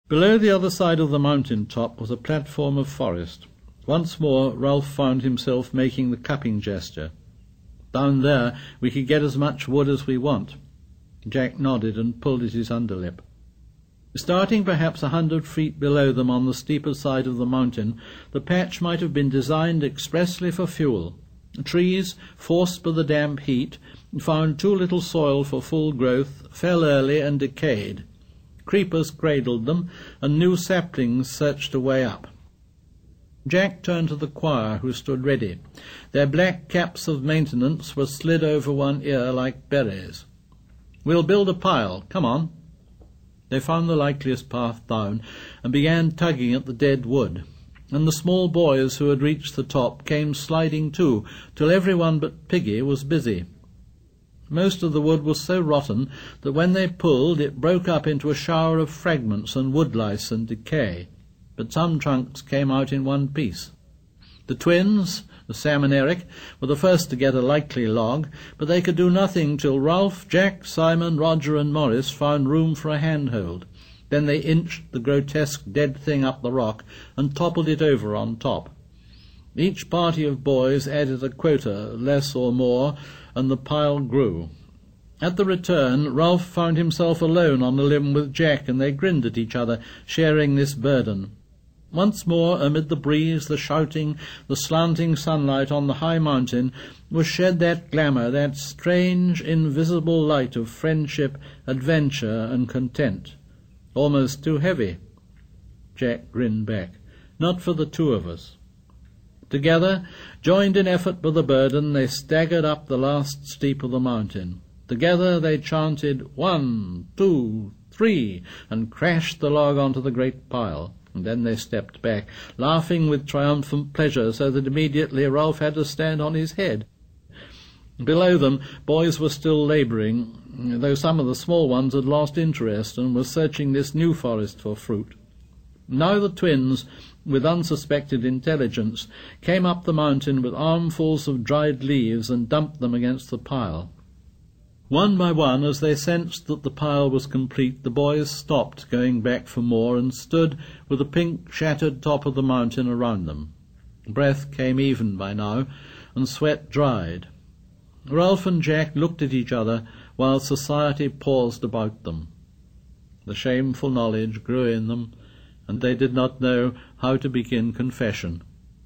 Below the other side of the mountain top was a platform of forest. Once more Ralph found himself making the cupping gesture. "Down there we could get as much wood as we want." Jack nodded and pulled at his underlip. Starting perhaps 100 feet below them on the steeper side of the mountain, the patch might have been designed expressly for fuel. Trees, forced by the damp heat, found too little soil for full growth, fell early and decayed. Creepers cradled them, and new saplings searched a way up. Jack turned to the choir, who stood ready. Their black caps of maintenance were slid over one ear like berets. "We'll build a pile. Come on." They found the likeliest path down and began tugging at the dead wood, and the small boys who had reached the top came sliding too, till everyone but Piggy was busy. Most of the wood was so rotten that when they pulled it broke up into a shower of fragments and woodlice and decay, but some trunks came out in one piece. The twins, Sam and Eric, were the first to get a likely log, but they could do nothing till Ralph, Jack, Simon, Roger and Morris found room for a handhold. Then they inched the grotesque dead thing up the rock and toppled it over on top. Each party of boys added a quota, less or more, and the pile grew. At the return, Ralph found himself alone on the limb with Jack, and they grinned at each other, sharing this burden. Once more, amid the breeze, the shouting, the slanting sunlight on the high mountain, was shed that glamour, that strange, invisible light of friendship, adventure, and content. Almost too heavy. Jack grinned back. Not for the two of us. Together, joined in effort by the burden, they staggered up the last steep of the mountain. Together they chanted 1, 2, 3, and crashed the log onto the great pile. And then they stepped back, laughing with triumphant pleasure, so that immediately Ralph had to stand on his head. Below them, boys were still labouring, though some of the small ones had lost interest and were searching this new forest for fruit. Now the twins, with unsuspected intelligence, came up the mountain with armfuls of dried leaves and dumped them against the pile. One by one, as they sensed that the pile was complete, the boys stopped going back for more and stood with the pink, shattered top of the mountain around them. Breath came even by now, and sweat dried. Ralph and Jack looked at each other while society paused about them. The shameful knowledge grew in them, and they did not know how to begin confession.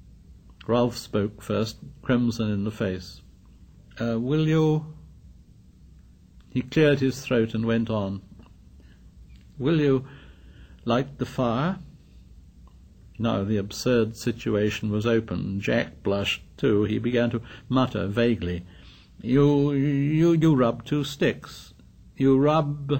Ralph spoke first, crimson in the face. "Will you—" He cleared his throat and went on. "Will you light the fire?" Now the absurd situation was open. Jack blushed too. He began to mutter vaguely. You rub 2 sticks. You rub—"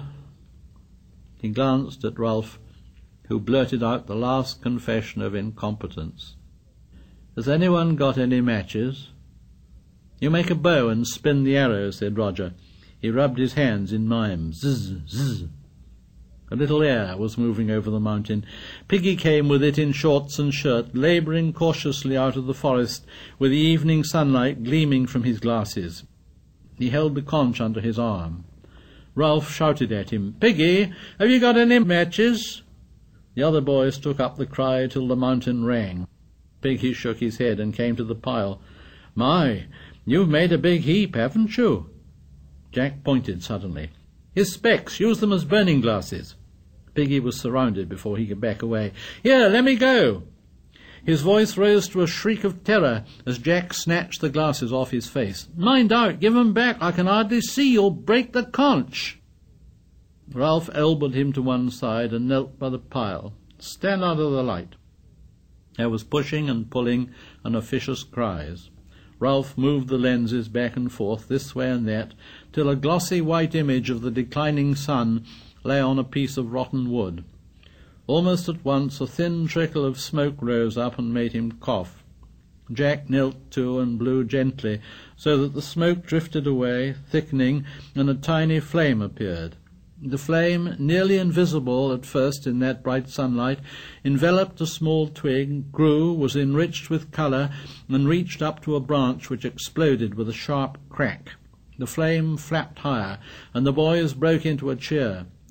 He glanced at Ralph, who blurted out the last confession of incompetence. "Has anyone got any matches?" "You make a bow and spin the arrow," said Roger. He rubbed his hands in mime. Zzz, zzz. A little air was moving over the mountain. Piggy came with it in shorts and shirt, labouring cautiously out of the forest, with the evening sunlight gleaming from his glasses. He held the conch under his arm. Ralph shouted at him, "Piggy, have you got any matches?" The other boys took up the cry till the mountain rang. Piggy shook his head and came to the pile. "My, you've made a big heap, haven't you?" Jack pointed suddenly. "His specs, use them as burning glasses." Piggy was surrounded before he could back away. "Here, let me go." His voice rose to a shriek of terror as Jack snatched the glasses off his face. "Mind out, give 'em back, I can hardly see, you'll break the conch." Ralph elbowed him to one side and knelt by the pile. "Stand out of the light." There was pushing and pulling and officious cries. Ralph moved the lenses back and forth, this way and that, till a glossy white image of the declining sun lay on a piece of rotten wood. Almost at once a thin trickle of smoke rose up and made him cough. Jack knelt too and blew gently, so that the smoke drifted away, thickening, and a tiny flame appeared. The flame, nearly invisible at first in that bright sunlight, enveloped a small twig, grew, was enriched with colour, and reached up to a branch which exploded with a sharp crack. The flame flapped higher, and the boys broke into a cheer.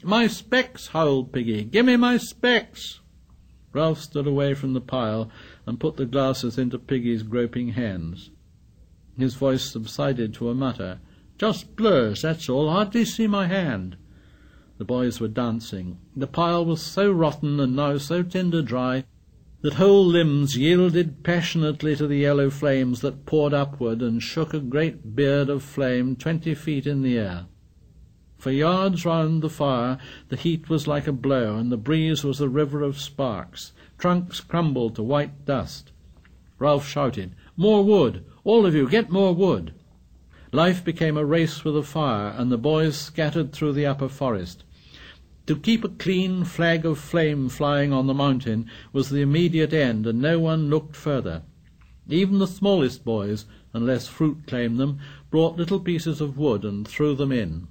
"My specs!" howled Piggy. "Give me my specs!" Ralph stood away from the pile and put the glasses into Piggy's groping hands. His voice subsided to a mutter. "Just blurs, that's all. Hardly see my hand." The boys were dancing. The pile was so rotten and now so tinder dry that whole limbs yielded passionately to the yellow flames that poured upward and shook a great beard of flame 20 feet in the air. For yards round the fire the heat was like a blow, and the breeze was a river of sparks. Trunks crumbled to white dust. Ralph shouted, "More wood! All of you, get more wood!" Life became a race with the fire, and the boys scattered through the upper forest. To keep a clean flag of flame flying on the mountain was the immediate end, and no one looked further. Even the smallest boys, unless fruit claimed them, brought little pieces of wood and threw them in.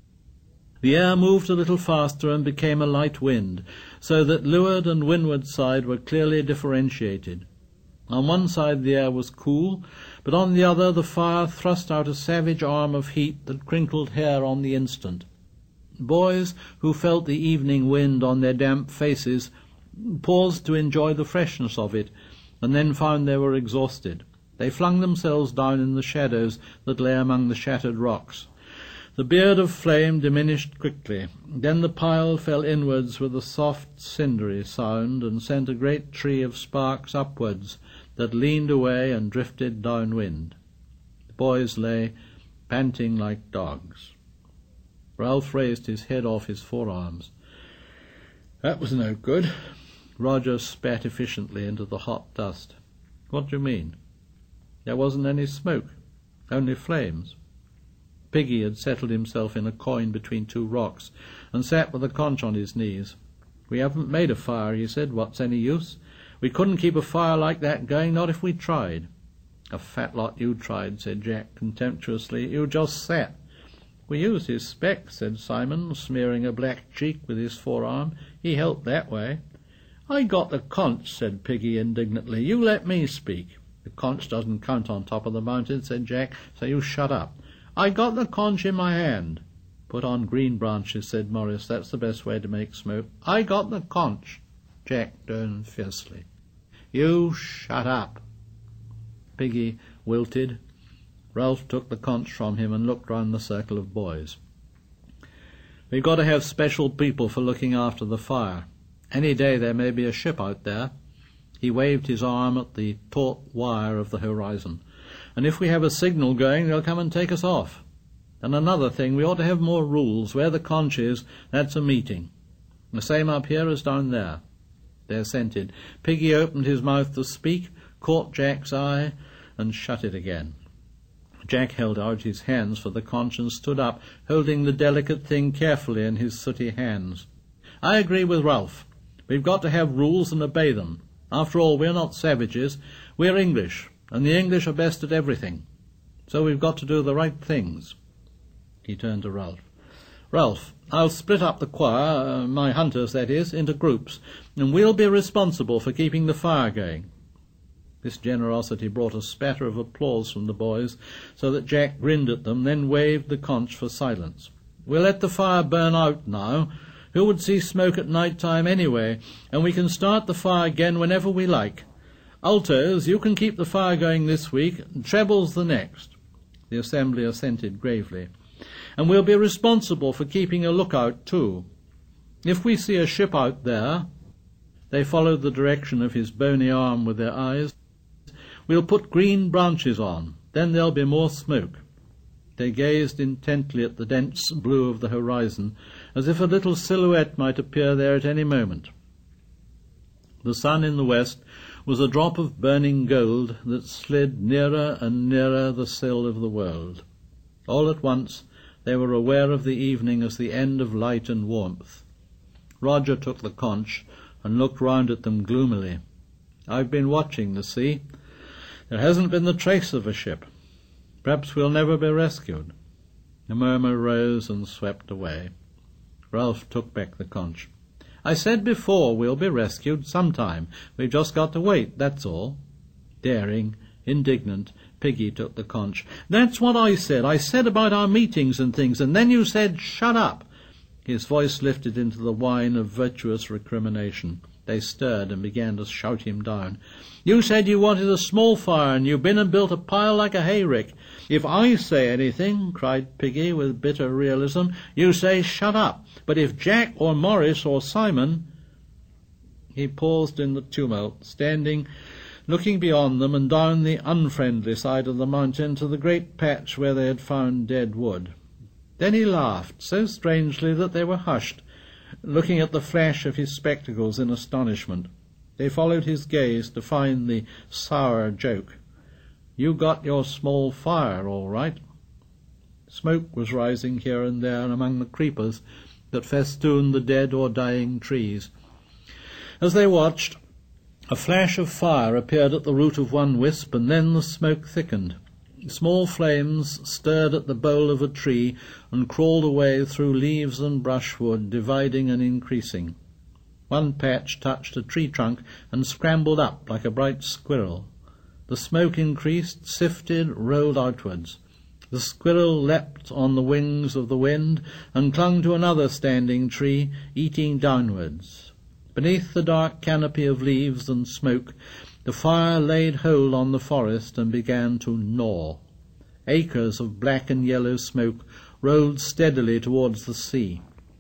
The air moved a little faster and became a light wind, so that leeward and windward side were clearly differentiated. On one side the air was cool, but on the other the fire thrust out a savage arm of heat that crinkled hair on the instant. Boys who felt the evening wind on their damp faces paused to enjoy the freshness of it, and then found they were exhausted. They flung themselves down in the shadows that lay among the shattered rocks. The beard of flame diminished quickly. Then the pile fell inwards with a soft, cindery sound, and sent a great tree of sparks upwards that leaned away and drifted downwind. The boys lay panting like dogs. Ralph raised his head off his forearms. "That was no good." Roger spat efficiently into the hot dust. "What do you mean?" "There wasn't any smoke, only flames." Piggy had settled himself in a coign between two rocks, and sat with a conch on his knees. "We haven't made a fire," he said. "What's any use? We couldn't keep a fire like that going, not if we tried." "A fat lot you tried," said Jack contemptuously. "You just sat." "We used his specs," said Simon, smearing a black cheek with his forearm. "He helped that way." "I got the conch," said Piggy indignantly. "You let me speak." "The conch doesn't count on top of the mountain," said Jack, "so you shut up." "I got the conch in my hand." "Put on green branches," said Morris. "That's the best way to make smoke." "I got the conch." Jack turned fiercely. "You shut up." Piggy wilted. Ralph took the conch from him and looked round the circle of boys. "We've got to have special people for looking after the fire. Any day there may be a ship out there." He waved his arm at the taut wire of the horizon. "And if we have a signal going, they'll come and take us off. And another thing, we ought to have more rules. Where the conch is, that's a meeting. The same up here as down there." They assented. Piggy opened his mouth to speak, caught Jack's eye, and shut it again. Jack held out his hands for the conch and stood up, holding the delicate thing carefully in his sooty hands. "I agree with Ralph. We've got to have rules and obey them. After all, we're not savages. We're English, and the English are best at everything. So we've got to do the right things." He turned to Ralph. "Ralph, I'll split up the choir, my hunters, that is, into groups, and we'll be responsible for keeping the fire going." This generosity brought a spatter of applause from the boys, so that Jack grinned at them, then waved the conch for silence. "We'll let the fire burn out now. Who would see smoke at night time anyway? And we can start the fire again whenever we like. Altos, you can keep the fire going this week, and trebles the next." The assembly assented gravely. "And we'll be responsible for keeping a lookout too. If we see a ship out there—" They followed the direction of his bony arm with their eyes. "We'll put green branches on. Then there'll be more smoke." They gazed intently at the dense blue of the horizon, as if a little silhouette might appear there at any moment. The sun in the west was a drop of burning gold that slid nearer and nearer the sill of the world. All at once they were aware of the evening as the end of light and warmth. Roger took the conch and looked round at them gloomily. "I've been watching the sea. There hasn't been the trace of a ship. Perhaps we'll never be rescued." A murmur rose and swept away. Ralph took back the conch. "I said before we'll be rescued sometime. We've just got to wait, that's all." Daring, indignant, Piggy took the conch. "That's what I said. I said about our meetings and things, and then you said, 'Shut up.' His voice lifted into the whine of virtuous recrimination. They stirred and began to shout him down. "You said you wanted a small fire, and you've been and built a pile like a hayrick. If I say anything," cried Piggy with bitter realism, "you say shut up. But if Jack or Morris or Simon—" He paused in the tumult, standing, looking beyond them and down the unfriendly side of the mountain to the great patch where they had found dead wood. Then he laughed, so strangely that they were hushed, looking at the flash of his spectacles in astonishment. They followed his gaze to find the sour joke. "You got your small fire, all right." Smoke was rising here and there among the creepers that festooned the dead or dying trees. As they watched, a flash of fire appeared at the root of one wisp, and then the smoke thickened. Small flames stirred at the bole of a tree and crawled away through leaves and brushwood, dividing and increasing. One patch touched a tree trunk and scrambled up like a bright squirrel. The smoke increased, sifted, rolled outwards. The squirrel leapt on the wings of the wind and clung to another standing tree, eating downwards. Beneath the dark canopy of leaves and smoke, the fire laid hold on the forest and began to gnaw. Acres of black and yellow smoke rolled steadily towards the sea.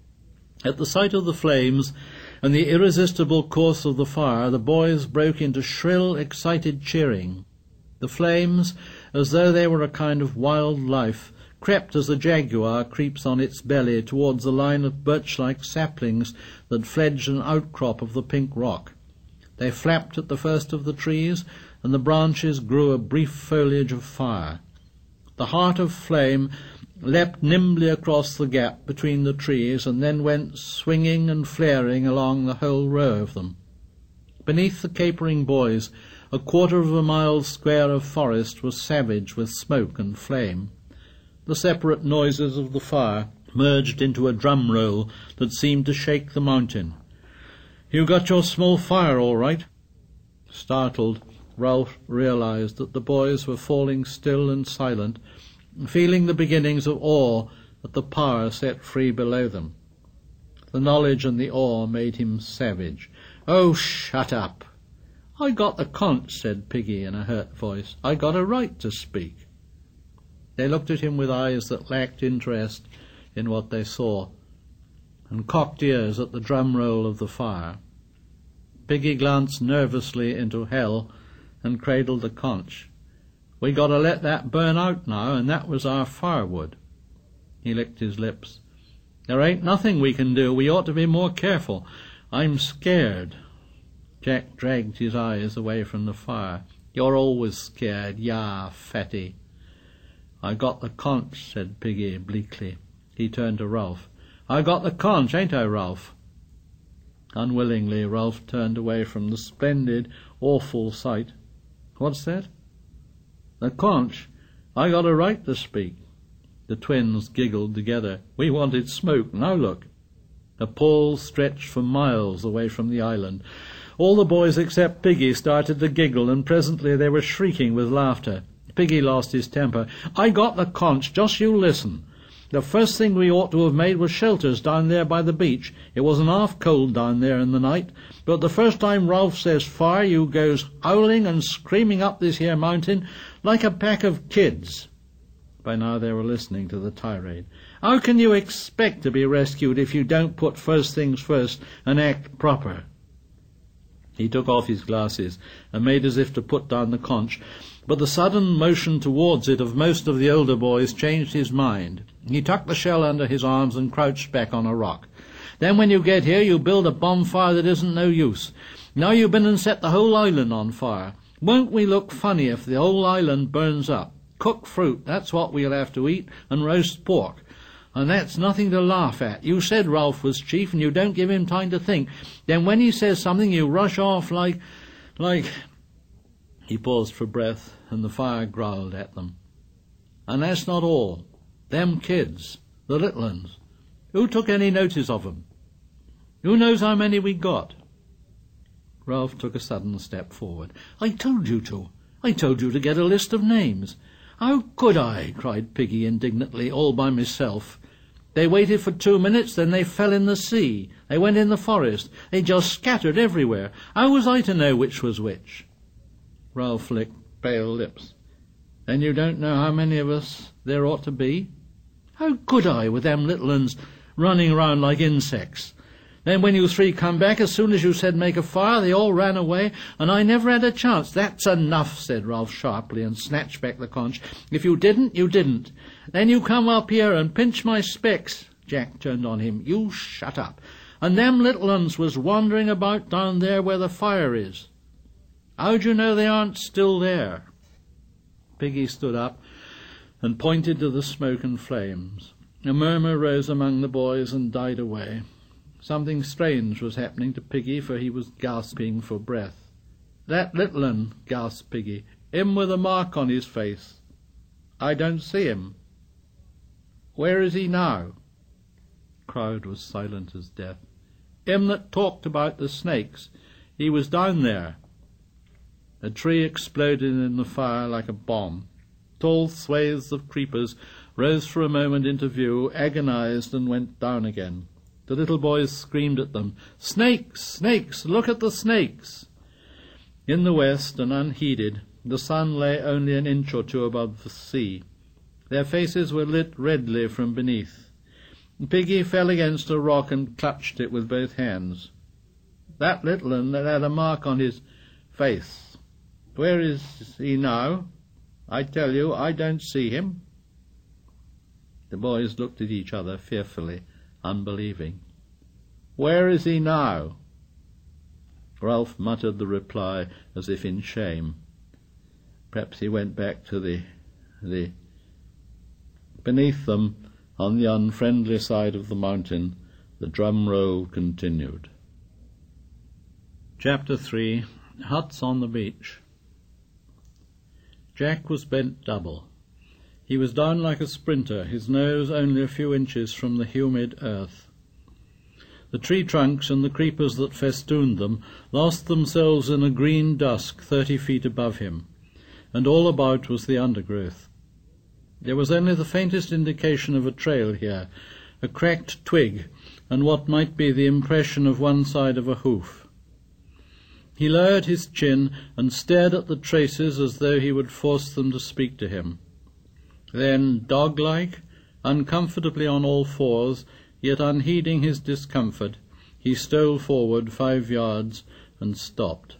At the sight of the flames and the irresistible course of the fire, the boys broke into shrill, excited cheering. The flames, as though they were a kind of wild life, crept as a jaguar creeps on its belly towards the line of birch-like saplings that fledged an outcrop of the pink rock. They flapped at the first of the trees, and the branches grew a brief foliage of fire. The heart of flame leapt nimbly across the gap between the trees, and then went swinging and flaring along the whole row of them. Beneath the capering boys, a quarter of a mile square of forest was savage with smoke and flame. The separate noises of the fire merged into a drum roll that seemed to shake the mountain. "You got your small fire, all right." Startled, Ralph realized that the boys were falling still and silent, feeling the beginnings of awe at the power set free below them. The knowledge and the awe made him savage. "Oh, shut up." "I got the conch," said Piggy in a hurt voice. "I got a right to speak." They looked at him with eyes that lacked interest in what they saw, and cocked ears at the drum roll of the fire. Piggy glanced nervously into hell and cradled the conch. "We got to let that burn out now, and that was our firewood." He licked his lips. "There ain't nothing we can do. We ought to be more careful. I'm scared." Jack dragged his eyes away from the fire. "You're always scared, ya fatty." "I got the conch," said Piggy bleakly. He turned to Ralph. "I got the conch, ain't I, Ralph?" Unwillingly, Ralph turned away from the splendid, awful sight. "What's that?" "The conch. I got a right to speak." The twins giggled together. "We wanted smoke. Now look." A pall stretched for miles away from the island. All the boys except Piggy started to giggle, and presently they were shrieking with laughter. Piggy lost his temper. "I got the conch. Just you listen. The first thing we ought to have made was shelters down there by the beach. It wasn't half cold down there in the night. But the first time Ralph says fire, you goes howling and screaming up this here mountain like a pack of kids." By now they were listening to the tirade. "How can you expect to be rescued if you don't put first things first and act proper?" He took off his glasses and made as if to put down the conch, but the sudden motion towards it of most of the older boys changed his mind. He tucked the shell under his arms and crouched back on a rock. "Then when you get here, you build a bonfire that isn't no use. Now you've been and set the whole island on fire. Won't we look funny if the whole island burns up? Cooked fruit, that's what we'll have to eat, and roast pork. And that's nothing to laugh at. You said Ralph was chief, and you don't give him time to think. Then when he says something, you rush off like... He paused for breath, and the fire growled at them. "And that's not all. Them kids, the little uns. Who took any notice of 'em? Who knows how many we got?" Ralph took a sudden step forward. "I told you to. I told you to get a list of names." "How could I?" cried Piggy indignantly, "all by myself." They waited for 2 minutes, then they fell in the sea. They went in the forest. They just scattered everywhere. How was I to know which was which?" Ralph licked pale lips. "Then you don't know how many of us there ought to be?" "How could I, with them little uns running round like insects? Then when you three come back, as soon as you said make a fire, they all ran away, and I never had a chance." "That's enough," said Ralph sharply, and snatched back the conch. "If you didn't, you didn't. Then you come up here and pinch my specs." Jack turned on him. "You shut up. And them little uns was wandering about down there where the fire is. How do you know they aren't still there?" Piggy stood up and pointed to the smoke and flames. A murmur rose among the boys and died away. Something strange was happening to Piggy, for he was gasping for breath. "That little un," gasped Piggy. "Him with a mark on his face. I don't see him. Where is he now?" The crowd was silent as death. "Him that talked about the snakes. He was down there." A tree exploded in the fire like a bomb. Tall swathes of creepers rose for a moment into view, agonized, and went down again. The little boys screamed at them, "Snakes! Snakes! Look at the snakes!" In the west, and unheeded, the sun lay only an inch or two above the sea. Their faces were lit redly from beneath. Piggy fell against a rock and clutched it with both hands. "That little un that had a mark on his face. Where is he now? I tell you, I don't see him." The boys looked at each other fearfully, unbelieving. "Where is he now?" Ralph muttered the reply as if in shame. Perhaps he went back to the... Beneath them, on the unfriendly side of the mountain, the drum roll continued. Chapter 3. Huts on the Beach. Jack was bent double. He was down like a sprinter, his nose only a few inches from the humid earth. The tree trunks and the creepers that festooned them lost themselves in a green dusk 30 feet above him, and all about was the undergrowth. There was only the faintest indication of a trail here, a cracked twig, and what might be the impression of one side of a hoof. He lowered his chin and stared at the traces as though he would force them to speak to him. Then, dog-like, uncomfortably on all fours, yet unheeding his discomfort, he stole forward 5 yards and stopped.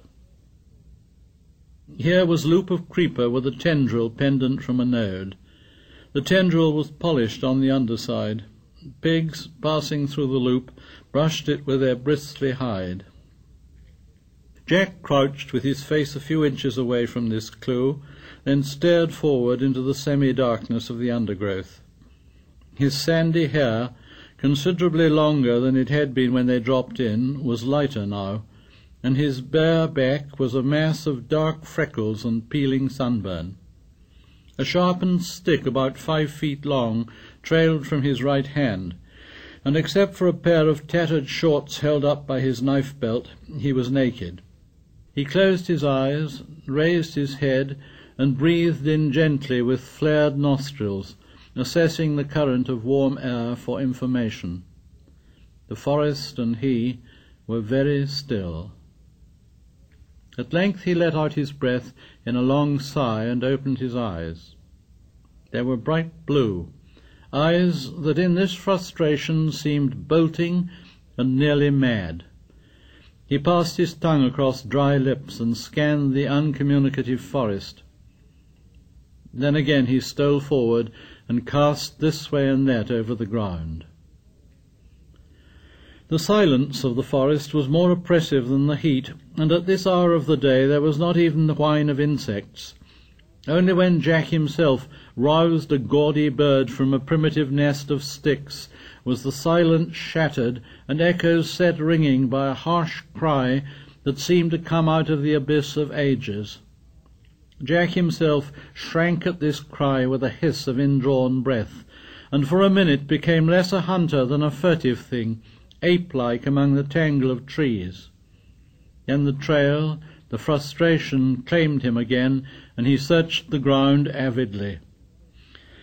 Here was loop of creeper with a tendril pendant from a node. The tendril was polished on the underside. Pigs, passing through the loop, brushed it with their bristly hide. Jack crouched with his face a few inches away from this clue, then stared forward into the semi-darkness of the undergrowth. His sandy hair, considerably longer than it had been when they dropped in, was lighter now, and his bare back was a mass of dark freckles and peeling sunburn. A sharpened stick about 5 feet long trailed from his right hand, and except for a pair of tattered shorts held up by his knife belt, he was naked. He closed his eyes, raised his head, and breathed in gently with flared nostrils, assessing the current of warm air for information. The forest and he were very still. At length he let out his breath in a long sigh and opened his eyes. They were bright blue, eyes that in this frustration seemed bolting and nearly mad. He passed his tongue across dry lips and scanned the uncommunicative forest. Then again he stole forward and cast this way and that over the ground. The silence of the forest was more oppressive than the heat, and at this hour of the day there was not even the whine of insects. Only when Jack himself roused a gaudy bird from a primitive nest of sticks was the silence shattered and echoes set ringing by a harsh cry that seemed to come out of the abyss of ages. Jack himself shrank at this cry with a hiss of indrawn breath, and for a minute became less a hunter than a furtive thing, ape-like among the tangle of trees. Then the trail, the frustration, claimed him again, and he searched the ground avidly.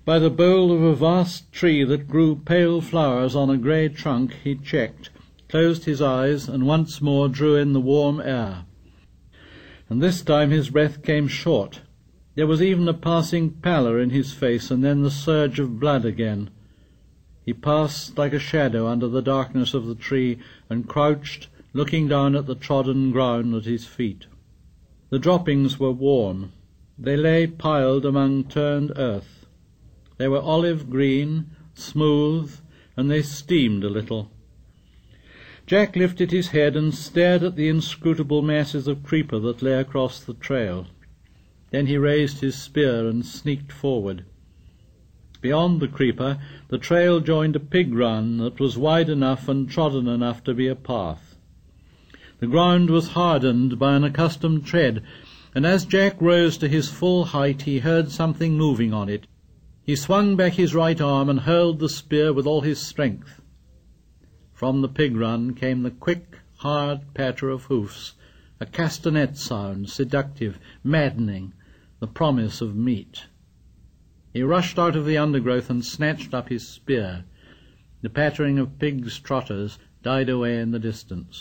By the bole of a vast tree that grew pale flowers on a grey trunk he checked, closed his eyes, and once more drew in the warm air. And this time his breath came short. There was even a passing pallor in his face, and then the surge of blood again. He passed like a shadow under the darkness of the tree, and crouched, looking down at the trodden ground at his feet. The droppings were warm. They lay piled among turned earth. They were olive green, smooth, and they steamed a little. Jack lifted his head and stared at the inscrutable masses of creeper that lay across the trail. Then he raised his spear and sneaked forward. Beyond the creeper, the trail joined a pig run that was wide enough and trodden enough to be a path. The ground was hardened by an accustomed tread, and as Jack rose to his full height he heard something moving on it. He swung back his right arm and hurled the spear with all his strength. From the pig run came the quick, hard patter of hoofs, a castanet sound, seductive, maddening, the promise of meat. He rushed out of the undergrowth and snatched up his spear. The pattering of pigs' trotters died away in the distance.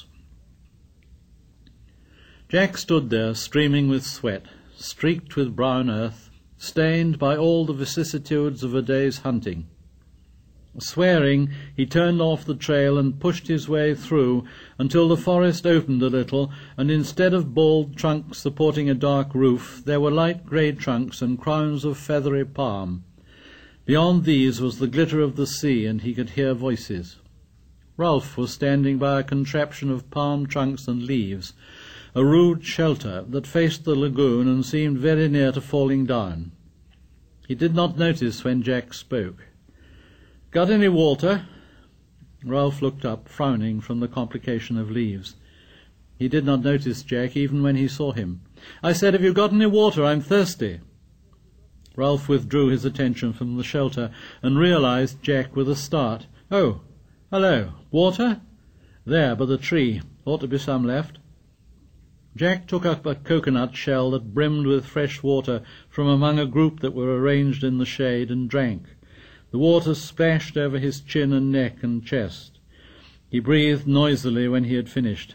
Jack stood there, streaming with sweat, streaked with brown earth, stained by all the vicissitudes of a day's hunting. Swearing, he turned off the trail and pushed his way through until the forest opened a little, and instead of bald trunks supporting a dark roof, there were light grey trunks and crowns of feathery palm. Beyond these was the glitter of the sea, and he could hear voices. Ralph was standing by a contraption of palm trunks and leaves, a rude shelter that faced the lagoon and seemed very near to falling down. He did not notice when Jack spoke. "Got any water?" Ralph looked up, frowning from the complication of leaves. He did not notice Jack even when he saw him. "I said, have you got any water? I'm thirsty." Ralph withdrew his attention from the shelter and realized Jack with a start. "Oh, hello. Water? There, by the tree. Ought to be some left." Jack took up a coconut shell that brimmed with fresh water from among a group that were arranged in the shade and drank. The water splashed over his chin and neck and chest. He breathed noisily when he had finished.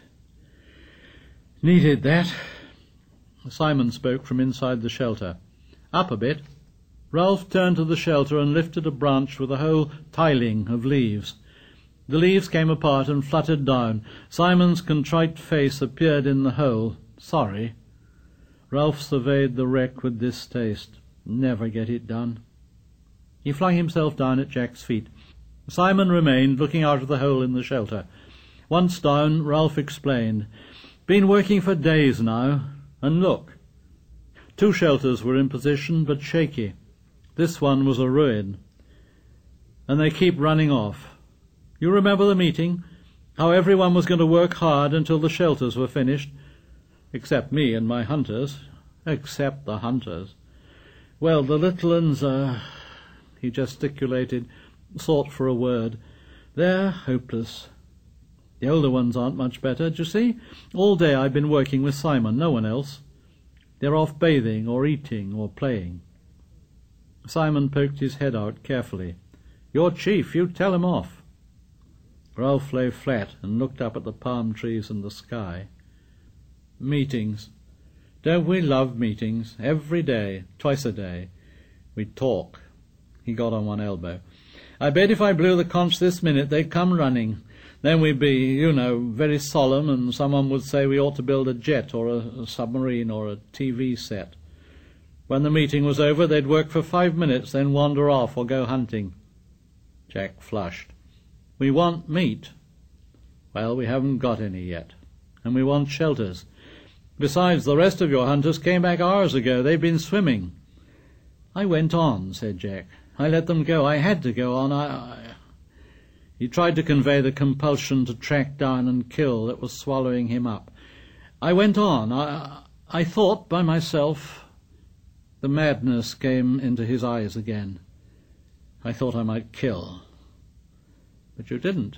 "Needed that." Simon spoke from inside the shelter. "Up a bit." Ralph turned to the shelter and lifted a branch with a whole tiling of leaves. The leaves came apart and fluttered down. Simon's contrite face appeared in the hole. "Sorry." Ralph surveyed the wreck with distaste. "Never get it done." He flung himself down at Jack's feet. Simon remained, looking out of the hole in the shelter. Once down, Ralph explained. "Been working for days now, and look." 2 shelters were in position, but shaky. This one was a ruin. "And they keep running off. You remember the meeting? How everyone was going to work hard until the shelters were finished? Except me and my hunters. Except the hunters. Well, the little uns are..." He gesticulated, sought for a word. "They're hopeless. The older ones aren't much better. Do you see? All day I've been working with Simon, no one else. They're off bathing or eating or playing." Simon poked his head out carefully. "You're chief, you tell 'em off." Ralph lay flat and looked up at the palm trees and the sky. "Meetings. Don't we love meetings? Every day, twice a day. We talk." He got on one elbow. "I bet if I blew the conch this minute they'd come running. Then we'd be, very solemn, and someone would say we ought to build a jet or a submarine or a TV set. When the meeting was over they'd work for 5 minutes, then wander off or go hunting." Jack flushed. "We want meat." "Well, we haven't got any yet. And we want shelters. Besides, the rest of your hunters came back hours ago. They've been swimming." "I went on," said Jack. "I let them go. I had to go on. He tried to convey the compulsion to track down and kill that was swallowing him up. "I went on. I thought by myself." The madness came into his eyes again. "I thought I might kill." "But you didn't."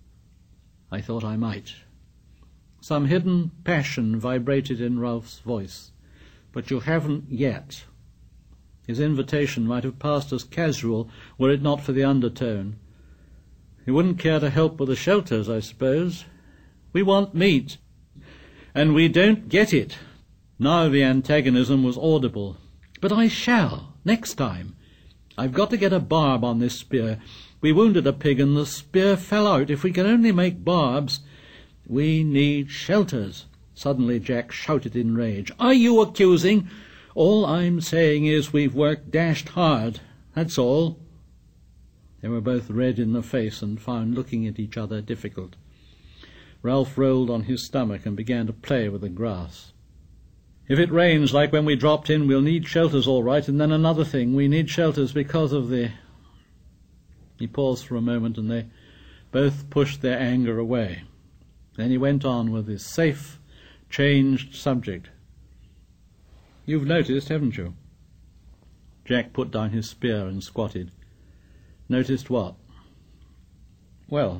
"I thought I might." Some hidden passion vibrated in Ralph's voice. "But you haven't yet." His invitation might have passed as casual were it not for the undertone. "You wouldn't care to help with the shelters, I suppose? We want meat, and we don't get it." Now the antagonism was audible. "But I shall, next time. I've got to get a barb on this spear. We wounded a pig and the spear fell out. If we can only make barbs—" "We need shelters," suddenly Jack shouted in rage. "Are you accusing—" "All I'm saying is we've worked dashed hard, that's all." They were both red in the face and found looking at each other difficult. Ralph rolled on his stomach and began to play with the grass. "If it rains like when we dropped in, we'll need shelters all right, and then another thing, we need shelters because of the—" He paused for a moment and they both pushed their anger away. Then he went on with his safe, changed subject. "You've noticed, haven't you?" Jack put down his spear and squatted. "Noticed what?" "Well,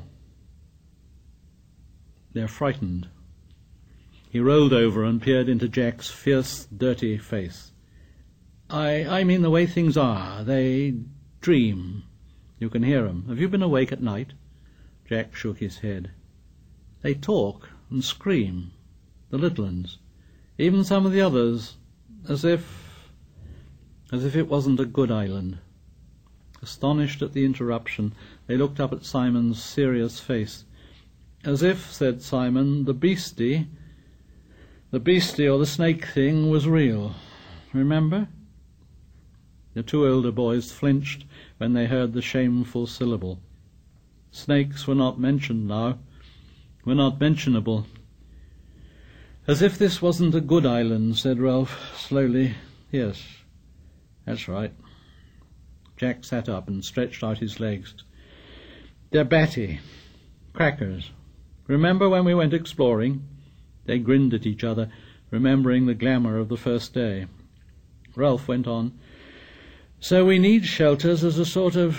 they're frightened." He rolled over and peered into Jack's fierce, dirty face. I mean the way things are. They dream. You can hear 'em. Have you been awake at night?" Jack shook his head. "They talk and scream, the little uns. Even some of the others, as if it wasn't a good island." Astonished at the interruption, they looked up at Simon's serious face. "As if," said Simon, the beastie or the snake thing was real. Remember?" The two older boys flinched when they heard the shameful syllable. Snakes were not mentioned now, were not mentionable. "As if this wasn't a good island," said Ralph slowly. "Yes, that's right." Jack sat up and stretched out his legs. "They're batty. Crackers. Remember when we went exploring?" They grinned at each other, remembering the glamour of the first day. Ralph went on. "So we need shelters as a sort of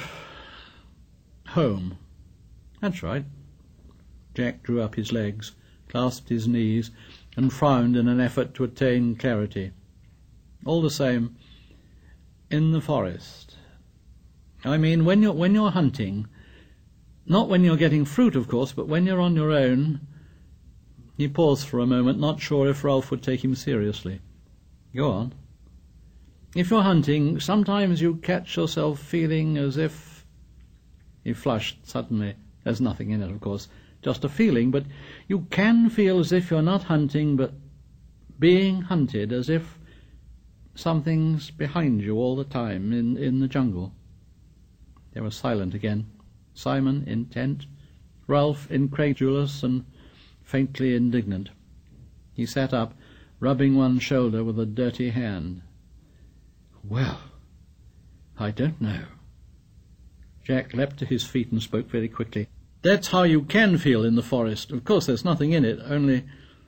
home." "That's right." Jack drew up his legs, clasped his knees, and frowned in an effort to attain clarity. "All the same, in the forest. I mean, when you're hunting, not when you're getting fruit, of course, but when you're on your own." He paused for a moment, not sure if Ralph would take him seriously. "Go on." "If you're hunting, sometimes you catch yourself feeling as if—" He flushed suddenly. "There's nothing in it, of course, just a feeling, but you can feel as if you're not hunting, but being hunted, as if something's behind you all the time in the jungle." They were silent again, Simon intent, Ralph incredulous and faintly indignant. He sat up, rubbing one shoulder with a dirty hand. "Well, I don't know." Jack leapt to his feet and spoke very quickly. "That's how you can feel in the forest. Of course there's nothing in it, only—"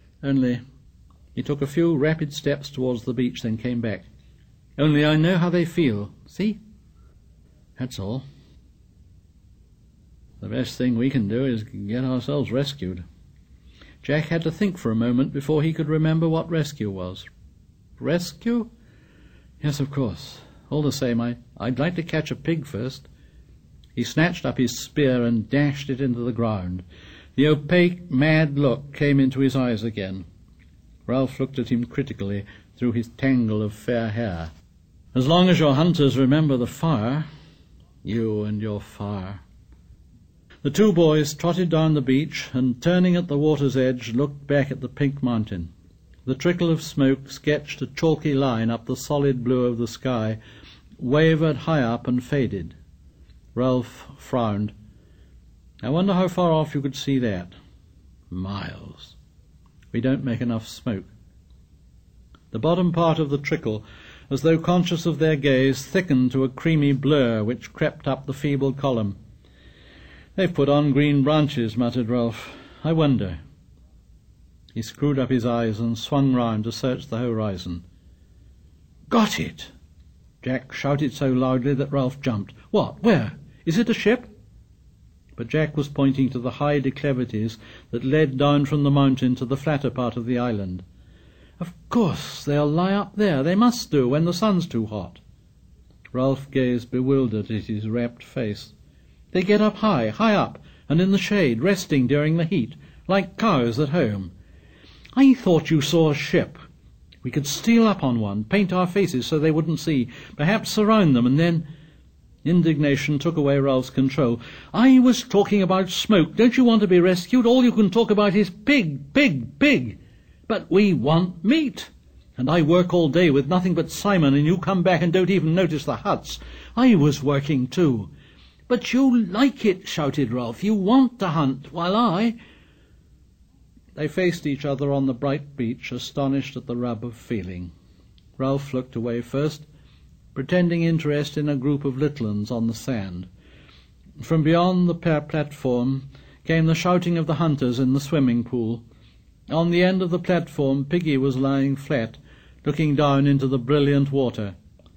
He took a few rapid steps towards the beach, then came back. "Only I know how they feel, see? That's all. The best thing we can do is get ourselves rescued." Jack had to think for a moment before he could remember what rescue was. "Rescue? Yes, of course. All the same, I'd like to catch a pig first." He snatched up his spear and dashed it into the ground. The opaque, mad look came into his eyes again. Ralph looked at him critically through his tangle of fair hair. "As long as your hunters remember the fire—" "You and your fire." The two boys trotted down the beach and, turning at the water's edge, looked back at the pink mountain. The trickle of smoke sketched a chalky line up the solid blue of the sky, wavered high up and faded. Ralph frowned. "I wonder how far off you could see that." "Miles. We don't make enough smoke." The bottom part of the trickle, as though conscious of their gaze, thickened to a creamy blur which crept up the feeble column. "They've put on green branches," muttered Ralph. "I wonder." He screwed up his eyes and swung round to search the horizon. "Got it!" Jack shouted so loudly that Ralph jumped. "What? Where? Is it a ship?" But Jack was pointing to the high declivities that led down from the mountain to the flatter part of the island. "Of course they'll lie up there. They must do when the sun's too hot." Ralph gazed bewildered at his rapt face. "They get up high, high up, and in the shade, resting during the heat, like cows at home. I thought you saw a ship. We could steal up on one, paint our faces so they wouldn't see, perhaps surround them, and then—" Indignation took away Ralph's control. "I was talking about smoke. Don't you want to be rescued? All you can talk about is pig, pig, pig. But we want meat. And I work all day with nothing but Simon, and you come back and don't even notice the huts. I was working too." "But you like it," shouted Ralph. "You want to hunt, while I—" They faced each other on the bright beach, astonished at the rub of feeling. Ralph looked away first, pretending interest in a group of little uns on the sand. From beyond the platform came the shouting of the hunters in the swimming pool. On the end of the platform Piggy was lying flat, looking down into the brilliant water.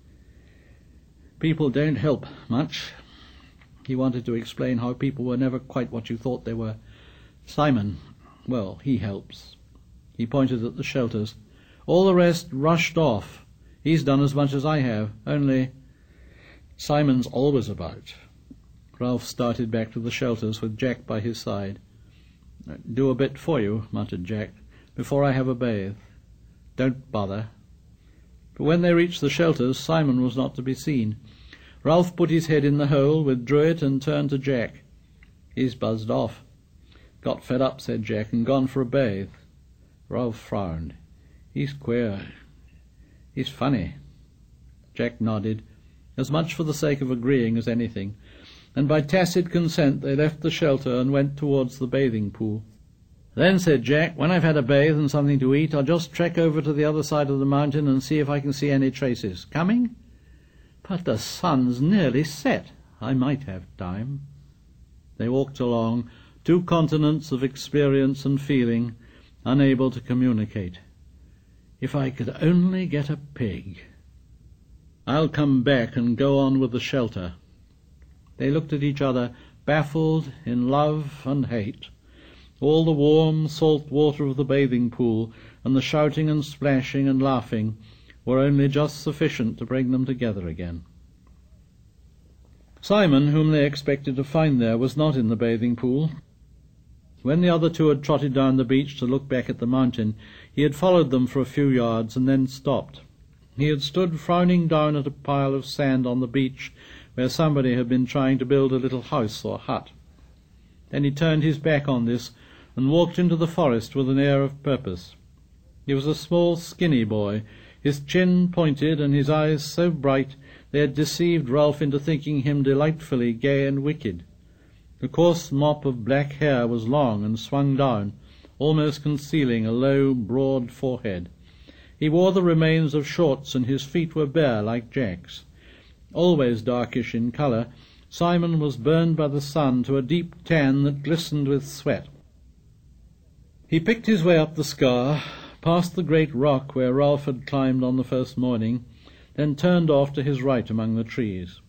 "People don't help much." He wanted to explain how people were never quite what you thought they were. "Simon, well, he helps." He pointed at the shelters. "All the rest rushed off. He's done as much as I have, only Simon's always about." Ralph started back to the shelters with Jack by his side. "Do a bit for you," muttered Jack, "before I have a bathe." "Don't bother." But when they reached the shelters, Simon was not to be seen. Ralph put his head in the hole, withdrew it, and turned to Jack. "He's buzzed off." "Got fed up," said Jack, "and gone for a bathe." Ralph frowned. "He's queer. He's funny." Jack nodded, as much for the sake of agreeing as anything, and by tacit consent they left the shelter and went towards the bathing pool. "Then," said Jack, "when I've had a bathe and something to eat, I'll just trek over to the other side of the mountain and see if I can see any traces. Coming?" "But the sun's nearly set. I might have time." They walked along, two continents of experience and feeling, unable to communicate. "If I could only get a pig. I'll come back and go on with the shelter." They looked at each other, baffled in love and hate. All the warm, salt water of the bathing pool and the shouting and splashing and laughing were only just sufficient to bring them together again. Simon, whom they expected to find there, was not in the bathing pool. When the other two had trotted down the beach to look back at the mountain, he had followed them for a few yards and then stopped. He had stood frowning down at a pile of sand on the beach where somebody had been trying to build a little house or hut. Then he turned his back on this and walked into the forest with an air of purpose. He was a small, skinny boy, his chin pointed and his eyes so bright they had deceived Ralph into thinking him delightfully gay and wicked. The coarse mop of black hair was long and swung down, almost concealing a low, broad forehead. He wore the remains of shorts, and his feet were bare like Jack's. Always darkish in colour, Simon was burned by the sun to a deep tan that glistened with sweat. He picked his way up the scar, past the great rock where Ralph had climbed on the first morning, then turned off to his right among the trees.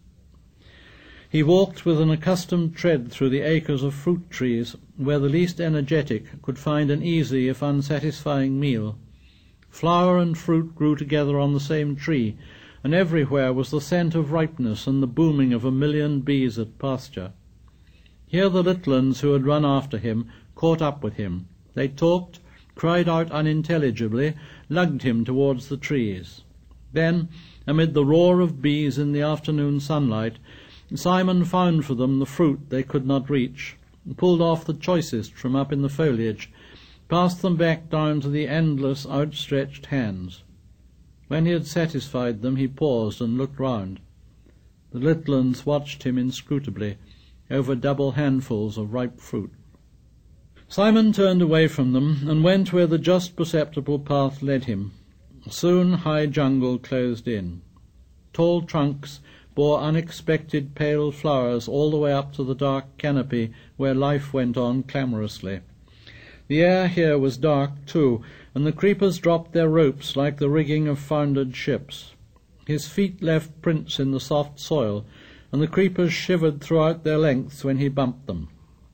He walked with an accustomed tread through the acres of fruit trees, where the least energetic could find an easy if unsatisfying meal. Flower and fruit grew together on the same tree, and everywhere was the scent of ripeness and the booming of a million bees at pasture. Here the little uns who had run after him caught up with him. They talked, cried out unintelligibly, lugged him towards the trees. Then, amid the roar of bees in the afternoon sunlight, Simon found for them the fruit they could not reach, pulled off the choicest from up in the foliage, passed them back down to the endless outstretched hands. When he had satisfied them, he paused and looked round. The little uns watched him inscrutably over double handfuls of ripe fruit. Simon turned away from them and went where the just perceptible path led him. Soon high jungle closed in. Tall trunks bore unexpected pale flowers all the way up to the dark canopy where life went on clamorously. The air here was dark too, and the creepers dropped their ropes like the rigging of foundered ships. His feet left prints in the soft soil, and the creepers shivered throughout their length when he bumped them.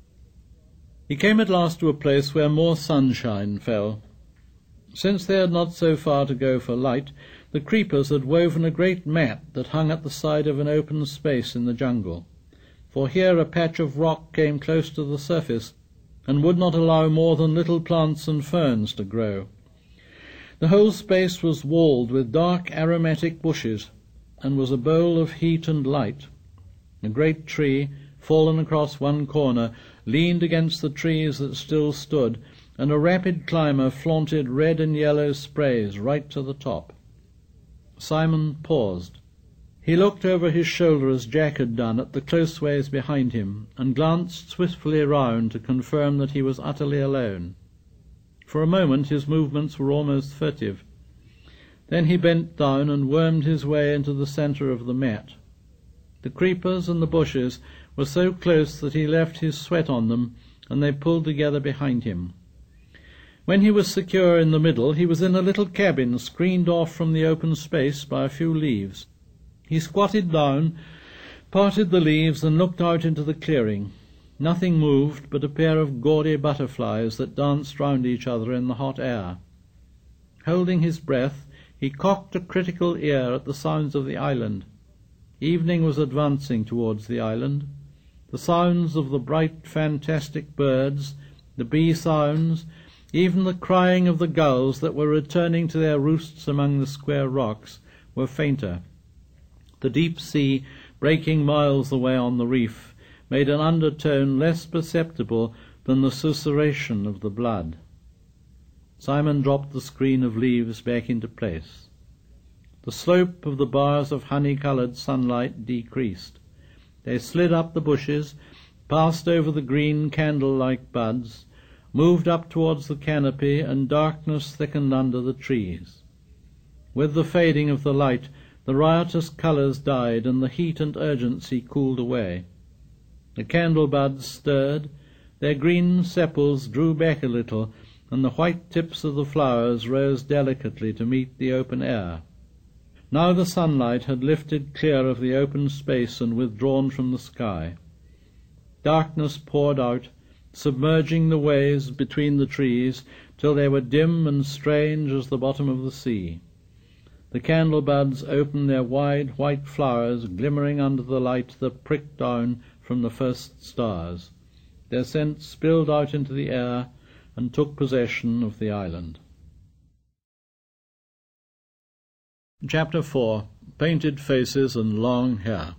He came at last to a place where more sunshine fell. Since they had not so far to go for light, the creepers had woven a great mat that hung at the side of an open space in the jungle, for here a patch of rock came close to the surface and would not allow more than little plants and ferns to grow. The whole space was walled with dark aromatic bushes, and was a bowl of heat and light. A great tree, fallen across one corner, leaned against the trees that still stood, and a rapid climber flaunted red and yellow sprays right to the top. Simon paused. He looked over his shoulder as Jack had done at the close ways behind him, and glanced swiftly round to confirm that he was utterly alone. For a moment his movements were almost furtive. Then he bent down and wormed his way into the centre of the mat. The creepers and the bushes were so close that he left his sweat on them, and they pulled together behind him. When he was secure in the middle, he was in a little cabin screened off from the open space by a few leaves. He squatted down, parted the leaves, and looked out into the clearing. Nothing moved but a pair of gaudy butterflies that danced round each other in the hot air. Holding his breath, he cocked a critical ear at the sounds of the island. Evening was advancing towards the island. The sounds of the bright, fantastic birds, the bee sounds, even the crying of the gulls that were returning to their roosts among the square rocks, were fainter. The deep sea, breaking miles away on the reef, made an undertone less perceptible than the susurration of the blood. Simon dropped the screen of leaves back into place. The slope of the bars of honey-coloured sunlight decreased. They slid up the bushes, passed over the green candle-like buds, moved up towards the canopy, and darkness thickened under the trees. With the fading of the light, the riotous colours died, and the heat and urgency cooled away. The candle-buds stirred, their green sepals drew back a little, and the white tips of the flowers rose delicately to meet the open air. Now the sunlight had lifted clear of the open space and withdrawn from the sky. Darkness poured out, submerging the ways between the trees till they were dim and strange as the bottom of the sea. The candle-buds opened their wide white flowers, glimmering under the light that pricked down from the first stars. Their scent spilled out into the air and took possession of the island. Chapter 4. Painted Faces and Long Hair.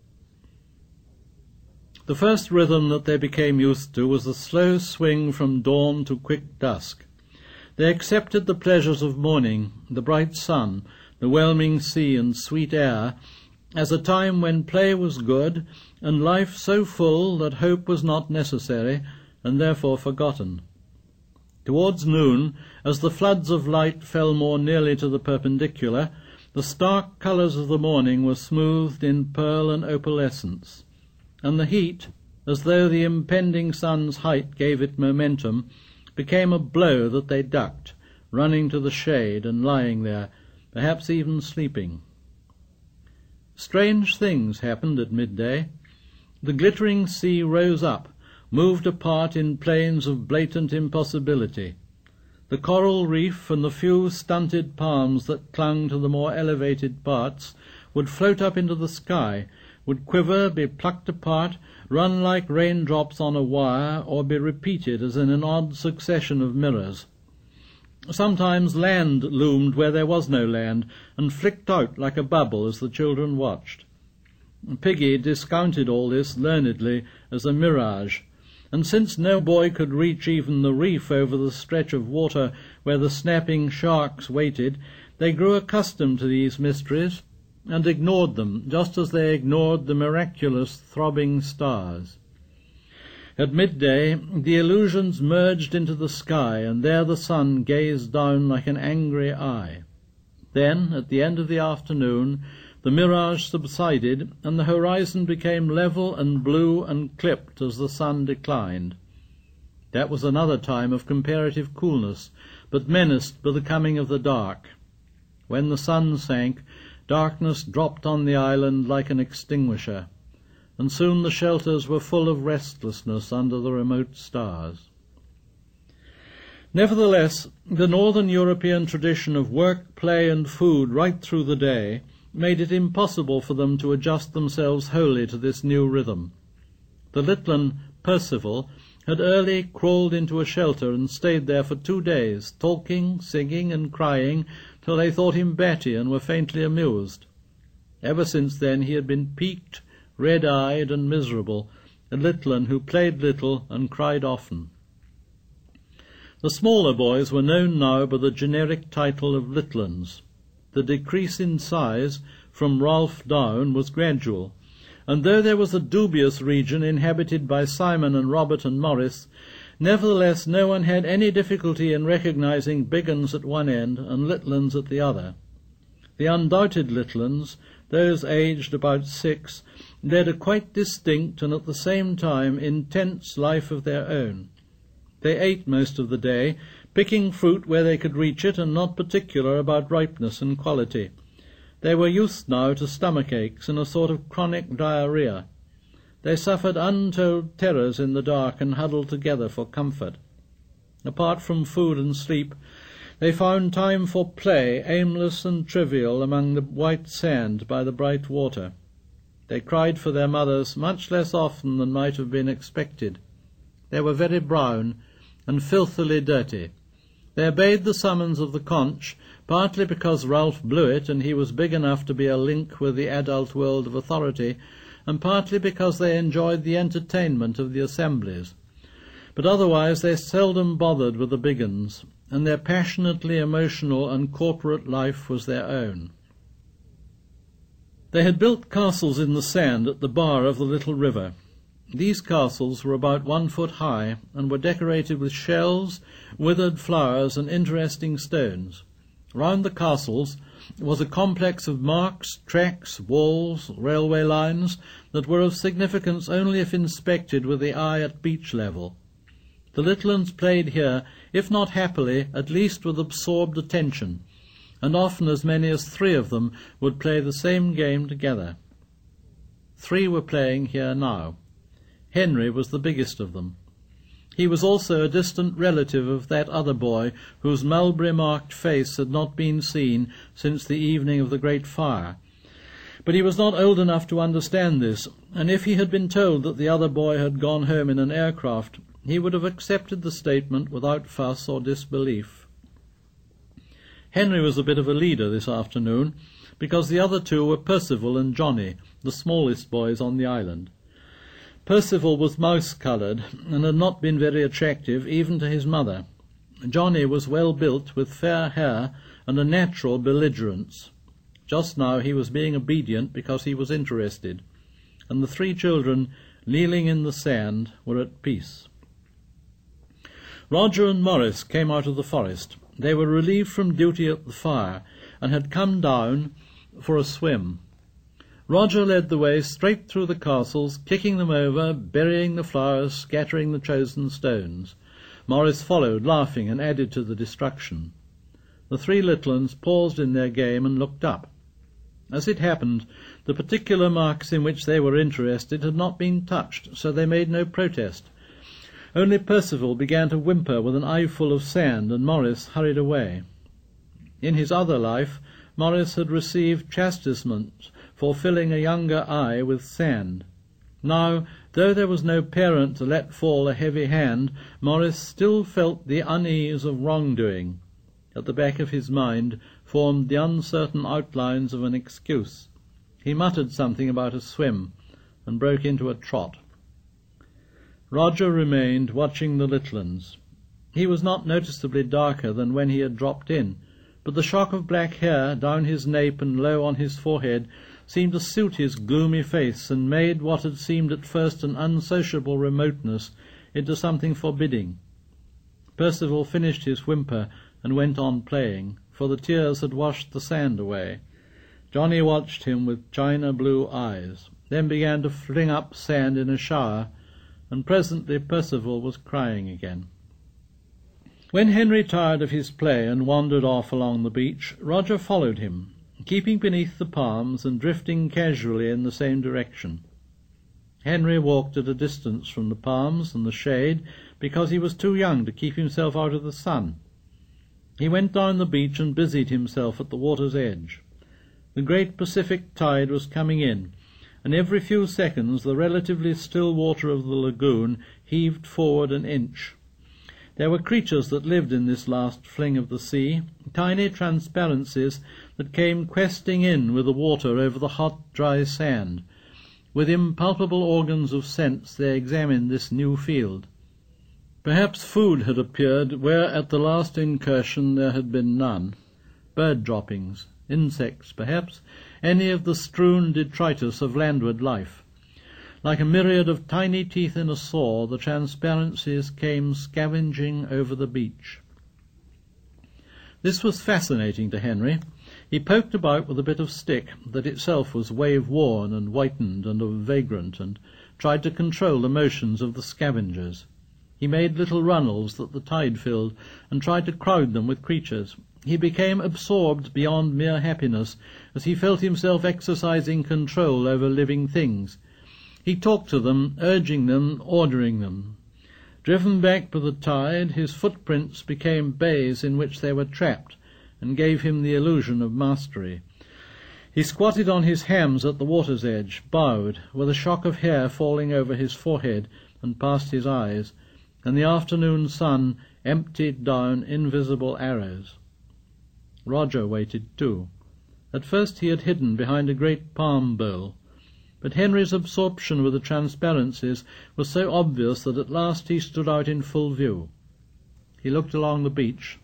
The first rhythm that they became used to was the slow swing from dawn to quick dusk. They accepted the pleasures of morning, the bright sun, the whelming sea and sweet air, as a time when play was good, and life so full that hope was not necessary, and therefore forgotten. Towards noon, as the floods of light fell more nearly to the perpendicular, the stark colours of the morning were smoothed in pearl and opalescence, and the heat, as though the impending sun's height gave it momentum, became a blow that they ducked, running to the shade and lying there, perhaps even sleeping. Strange things happened at midday. The glittering sea rose up, moved apart in plains of blatant impossibility. The coral reef and the few stunted palms that clung to the more elevated parts would float up into the sky, would quiver, be plucked apart, run like raindrops on a wire, or be repeated as in an odd succession of mirrors. Sometimes land loomed where there was no land, and flicked out like a bubble as the children watched. Piggy discounted all this learnedly as a mirage, and since no boy could reach even the reef over the stretch of water where the snapping sharks waited, they grew accustomed to these mysteries and ignored them, just as they ignored the miraculous throbbing stars. At midday the illusions merged into the sky, and there the sun gazed down like an angry eye. Then, at the end of the afternoon, the mirage subsided, and the horizon became level and blue and clipped as the sun declined. That was another time of comparative coolness, but menaced by the coming of the dark. When the sun sank, darkness dropped on the island like an extinguisher, and soon the shelters were full of restlessness under the remote stars. Nevertheless, the northern European tradition of work, play and food right through the day made it impossible for them to adjust themselves wholly to this new rhythm. The littlen Percival had early crawled into a shelter and stayed there for 2 days, talking, singing and crying till they thought him batty and were faintly amused. Ever since then he had been peaked, red-eyed and miserable, a littlen who played little and cried often. The smaller boys were known now by the generic title of Litlens. The decrease in size from Ralph down was gradual, and though there was a dubious region inhabited by Simon and Robert and Morris, nevertheless no one had any difficulty in recognizing big uns at one end and Litlens at the other. The undoubted Litlens, those aged about 6, led a quite distinct and at the same time intense life of their own. They ate most of the day, picking fruit where they could reach it and not particular about ripeness and quality. They were used now to stomach aches and a sort of chronic diarrhea. They suffered untold terrors in the dark and huddled together for comfort. Apart from food and sleep, they found time for play, aimless and trivial, among the white sand by the bright water. They cried for their mothers much less often than might have been expected. They were very brown and filthily dirty. They obeyed the summons of the conch, partly because Ralph blew it and he was big enough to be a link with the adult world of authority, and partly because they enjoyed the entertainment of the assemblies. But otherwise they seldom bothered with the big uns, and their passionately emotional and corporate life was their own. They had built castles in the sand at the bar of the little river. These castles were about 1 foot high and were decorated with shells, withered flowers and interesting stones. Round the castles was a complex of marks, tracks, walls, railway lines that were of significance only if inspected with the eye at beach level. The Litlens played here, if not happily, at least with absorbed attention, and often as many as 3 of them would play the same game together. 3 were playing here now. Henry was the biggest of them. He was also a distant relative of that other boy whose mulberry-marked face had not been seen since the evening of the great fire. But he was not old enough to understand this, and if he had been told that the other boy had gone home in an aircraft, he would have accepted the statement without fuss or disbelief. Henry was a bit of a leader this afternoon, because the other 2 were Percival and Johnny, the smallest boys on the island. Percival was mouse-coloured and had not been very attractive even to his mother. Johnny was well built, with fair hair and a natural belligerence. Just now he was being obedient because he was interested, and the 3 children, kneeling in the sand, were at peace. Roger and Morris came out of the forest. They were relieved from duty at the fire and had come down for a swim. Roger led the way straight through the castles, kicking them over, burying the flowers, scattering the chosen stones. Morris followed, laughing, and added to the destruction. The 3 Litlens paused in their game and looked up. As it happened, the particular marks in which they were interested had not been touched, so they made no protest. Only Percival began to whimper with an eyeful of sand, and Morris hurried away. In his other life, Morris had received chastisement for filling a younger eye with sand. Now, though there was no parent to let fall a heavy hand, Morris still felt the unease of wrongdoing. At the back of his mind formed the uncertain outlines of an excuse. He muttered something about a swim and broke into a trot. Roger remained watching the Litlens. He was not noticeably darker than when he had dropped in, but the shock of black hair down his nape and low on his forehead seemed to suit his gloomy face and made what had seemed at first an unsociable remoteness into something forbidding. Percival finished his whimper and went on playing, for the tears had washed the sand away. Johnny watched him with china-blue eyes, then began to fling up sand in a shower, and presently Percival was crying again. When Henry tired of his play and wandered off along the beach, Roger followed him, keeping beneath the palms and drifting casually in the same direction. Henry walked at a distance from the palms and the shade because he was too young to keep himself out of the sun. He went down the beach and busied himself at the water's edge. The great Pacific tide was coming in, and every few seconds the relatively still water of the lagoon heaved forward an inch. There were creatures that lived in this last fling of the sea, tiny transparencies that came questing in with the water over the hot, dry sand. With impalpable organs of sense they examined this new field. Perhaps food had appeared where at the last incursion there had been none. Bird droppings, insects perhaps, any of the strewn detritus of landward life. Like a myriad of tiny teeth in a saw, the transparencies came scavenging over the beach. This was fascinating to Henry. He poked about with a bit of stick that itself was wave-worn and whitened and vagrant, and tried to control the motions of the scavengers. He made little runnels that the tide filled and tried to crowd them with creatures. He became absorbed beyond mere happiness as he felt himself exercising control over living things. He talked to them, urging them, ordering them. Driven back by the tide, his footprints became bays in which they were trapped, and gave him the illusion of mastery. He squatted on his hams at the water's edge, bowed, with a shock of hair falling over his forehead and past his eyes, and the afternoon sun emptied down invisible arrows. Roger waited too. At first he had hidden behind a great palm bole, but Henry's absorption with the transparencies was so obvious that at last he stood out in full view. He looked along the beach.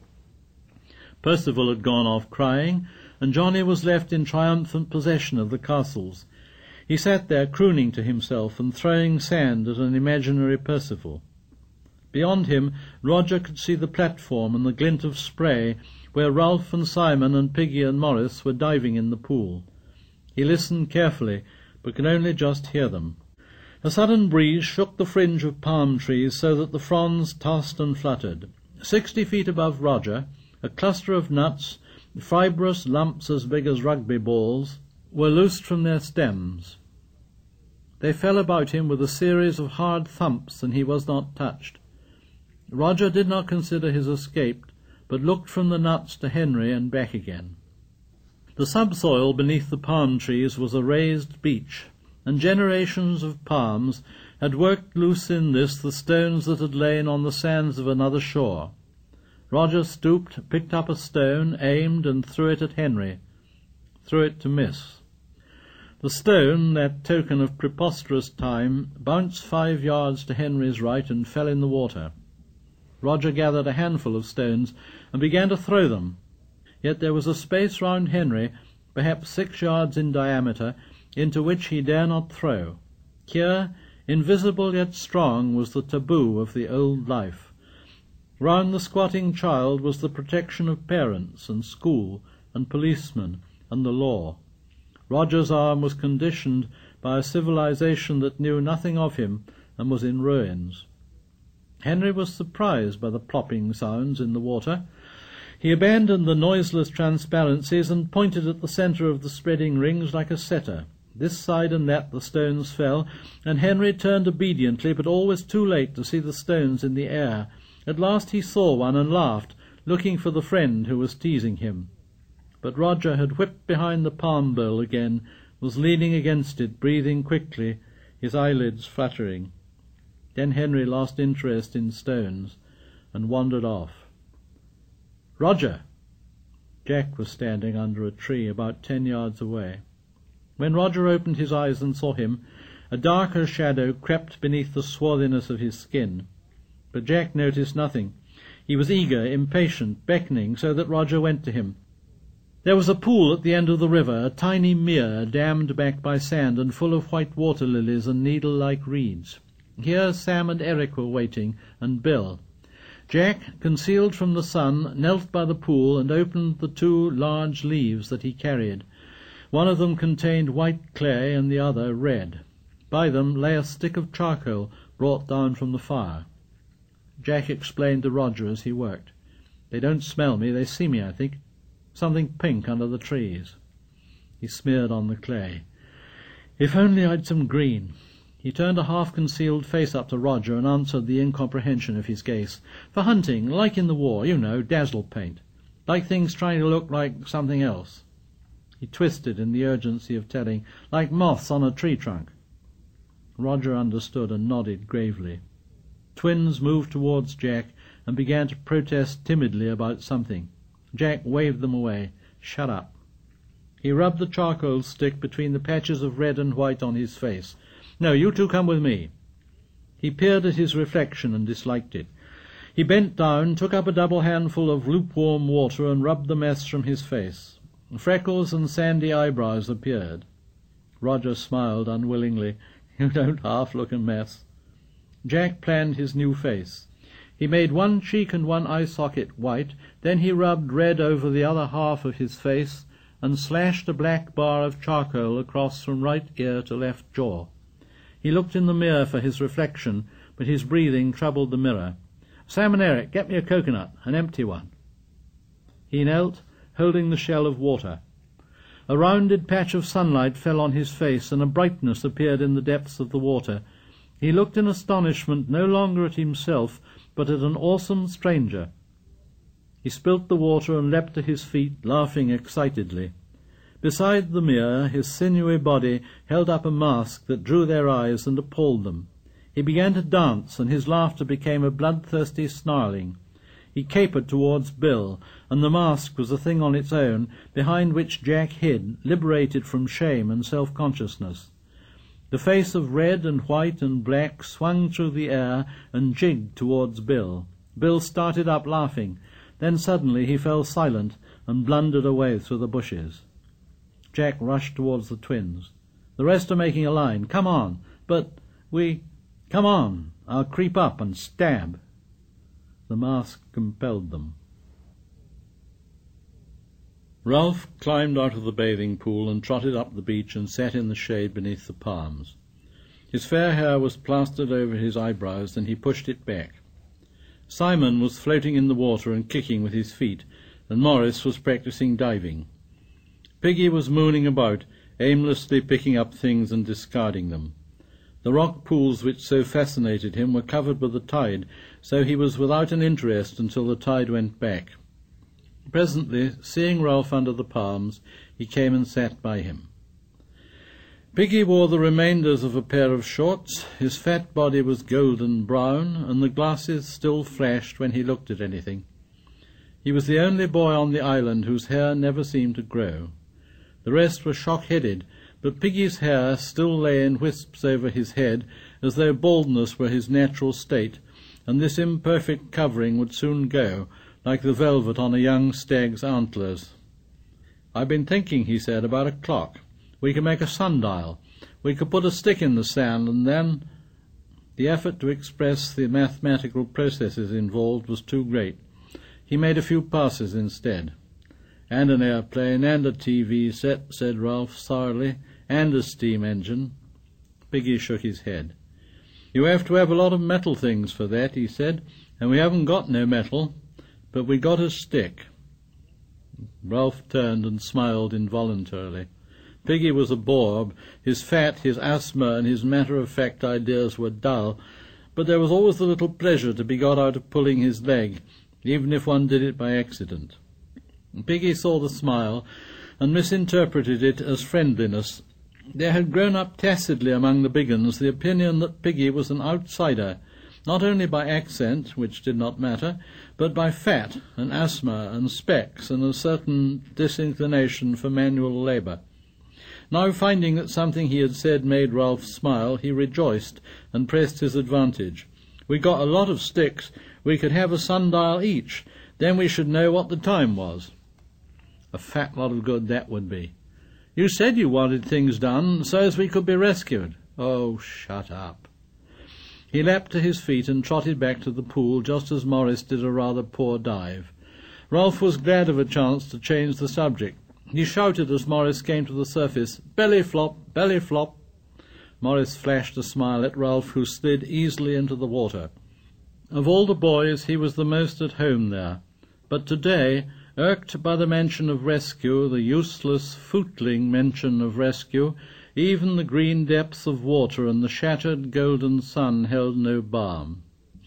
Percival had gone off crying, and Johnny was left in triumphant possession of the castles. He sat there crooning to himself and throwing sand at an imaginary Percival. Beyond him, Roger could see the platform and the glint of spray where Ralph and Simon and Piggy and Morris were diving in the pool. He listened carefully, but could only just hear them. A sudden breeze shook the fringe of palm trees so that the fronds tossed and fluttered. 60 feet above Roger, a cluster of nuts, fibrous lumps as big as rugby balls, were loosed from their stems. They fell about him with a series of hard thumps, and he was not touched. Roger did not consider his escape, but looked from the nuts to Henry and back again. The subsoil beneath the palm trees was a raised beach, and generations of palms had worked loose in this the stones that had lain on the sands of another shore. Roger stooped, picked up a stone, aimed, and threw it at Henry. Threw it to miss. The stone, that token of preposterous time, bounced 5 yards to Henry's right and fell in the water. Roger gathered a handful of stones and began to throw them. Yet there was a space round Henry, perhaps 6 yards in diameter, into which he dare not throw. Here, invisible yet strong, was the taboo of the old life. Round the squatting child was the protection of parents and school and policemen and the law. Roger's arm was conditioned by a civilization that knew nothing of him and was in ruins. Henry was surprised by the plopping sounds in the water. He abandoned the noiseless transparencies and pointed at the centre of the spreading rings like a setter. This side and that the stones fell, and Henry turned obediently, but always too late to see the stones in the air. At last he saw one and laughed, looking for the friend who was teasing him. But Roger had whipped behind the palm bole again, was leaning against it, breathing quickly, his eyelids fluttering. Then Henry lost interest in stones and wandered off. "Roger!" Jack was standing under a tree about 10 yards away. When Roger opened his eyes and saw him, a darker shadow crept beneath the swarthiness of his skin. But Jack noticed nothing. He was eager, impatient, beckoning, so that Roger went to him. There was a pool at the end of the river, a tiny mere dammed back by sand and full of white water lilies and needle-like reeds. Here Sam and Eric were waiting, and Bill. Jack, concealed from the sun, knelt by the pool and opened the 2 large leaves that he carried. One of them contained white clay and the other red. By them lay a stick of charcoal brought down from the fire. Jack explained to Roger as he worked. "They don't smell me, they see me, I think. Something pink under the trees." He smeared on the clay. "If only I'd some green." He turned a half-concealed face up to Roger and answered the incomprehension of his gaze. "For hunting, like in the war, you know, dazzle paint. Like things trying to look like something else." He twisted in the urgency of telling, "Like moths on a tree trunk." Roger understood and nodded gravely. Twins moved towards Jack and began to protest timidly about something. Jack waved them away. "Shut up." He rubbed the charcoal stick between the patches of red and white on his face. "No, you two come with me." He peered at his reflection and disliked it. He bent down, took up a double handful of lukewarm water and rubbed the mess from his face. Freckles and sandy eyebrows appeared. Roger smiled unwillingly. "You don't half look a mess." Jack planned his new face. He made one cheek and one eye socket white, then he rubbed red over the other half of his face and slashed a black bar of charcoal across from right ear to left jaw. He looked in the mirror for his reflection, but his breathing troubled the mirror. "Sam and Eric, get me a coconut, an empty one." He knelt, holding the shell of water. A rounded patch of sunlight fell on his face, and a brightness appeared in the depths of the water. He looked in astonishment no longer at himself, but at an awesome stranger. He spilt the water and leapt to his feet, laughing excitedly. Beside the mirror, his sinewy body held up a mask that drew their eyes and appalled them. He began to dance, and his laughter became a bloodthirsty snarling. He capered towards Bill, and the mask was a thing on its own, behind which Jack hid, liberated from shame and self-consciousness. The face of red and white and black swung through the air and jigged towards Bill. Bill started up laughing. Then suddenly he fell silent and blundered away through the bushes. Jack rushed towards the twins. "The rest are making a line. Come on." "But we—" "Come on. I'll creep up and stab." The mask compelled them. Ralph climbed out of the bathing pool and trotted up the beach and sat in the shade beneath the palms. His fair hair was plastered over his eyebrows, and he pushed it back. Simon was floating in the water and kicking with his feet, and Morris was practicing diving. Piggy was mooning about, aimlessly picking up things and discarding them. The rock pools which so fascinated him were covered with the tide, so he was without an interest until the tide went back. Presently, seeing Ralph under the palms, he came and sat by him. Piggy wore the remainders of a pair of shorts. His fat body was golden brown, and the glasses still flashed when he looked at anything. He was the only boy on the island whose hair never seemed to grow. The rest were shock-headed, but Piggy's hair still lay in wisps over his head, as though baldness were his natural state, and this imperfect covering would soon go, like the velvet on a young stag's antlers. "I've been thinking," he said, "about a clock. We could make a sundial. We could put a stick in the sand, and then—" The effort to express the mathematical processes involved was too great. He made a few passes instead. "And an airplane, and a TV set," said Ralph sourly, "and a steam engine." Piggy shook his head. "You have to have a lot of metal things for that," he said, "and we haven't got no metal, but we got a stick." Ralph turned and smiled involuntarily. Piggy was a bore. His fat, his asthma, and his matter-of-fact ideas were dull, but there was always a little pleasure to be got out of pulling his leg, even if one did it by accident. Piggy saw the smile and misinterpreted it as friendliness. There had grown up tacitly among the big uns the opinion that Piggy was an outsider, not only by accent, which did not matter, but by fat and asthma and specs and a certain disinclination for manual labour. Now, finding that something he had said made Ralph smile, he rejoiced and pressed his advantage. "We got a lot of sticks. We could have a sundial each. Then we should know what the time was." A fat lot of good that would be. "You said you wanted things done so as we could be rescued." "Oh, shut up." He leapt to his feet and trotted back to the pool just as Morris did a rather poor dive. Ralph was glad of a chance to change the subject. He shouted as Morris came to the surface, "Belly flop, belly flop." Morris flashed a smile at Ralph, who slid easily into the water. Of all the boys, he was the most at home there. But today, irked by the mention of rescue, the useless, footling mention of rescue, Even the green depths of water and the shattered golden sun held no balm.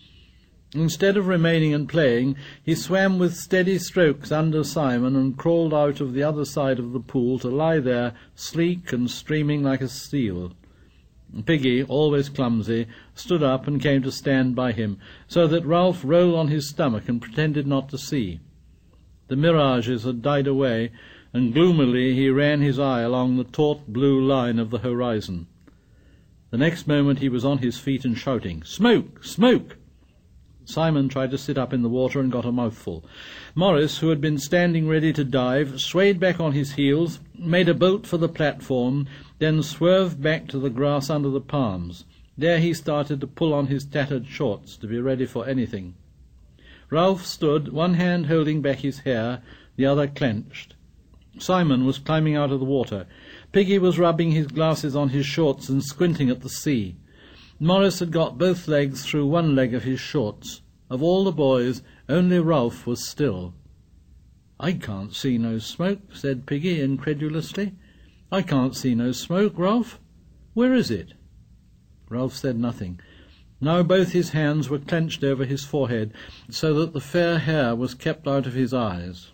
Instead of remaining and playing, he swam with steady strokes under Simon and crawled out of the other side of the pool to lie there, sleek and streaming like a seal. Piggy, always clumsy, stood up and came to stand by him, so that Ralph rolled on his stomach and pretended not to see. The mirages had died away, and gloomily he ran his eye along the taut blue line of the horizon. The next moment he was on his feet and shouting, "Smoke! Smoke!" Simon tried to sit up in the water and got a mouthful. Morris, who had been standing ready to dive, swayed back on his heels, made a bolt for the platform, then swerved back to the grass under the palms. There he started to pull on his tattered shorts to be ready for anything. Ralph stood, one hand holding back his hair, the other clenched. Simon was climbing out of the water. Piggy was rubbing his glasses on his shorts and squinting at the sea. Morris had got both legs through one leg of his shorts. Of all the boys, only Ralph was still. "I can't see no smoke," said Piggy incredulously. "I can't see no smoke, Ralph. Where is it?" Ralph said nothing. Now both his hands were clenched over his forehead, so that the fair hair was kept out of his eyes.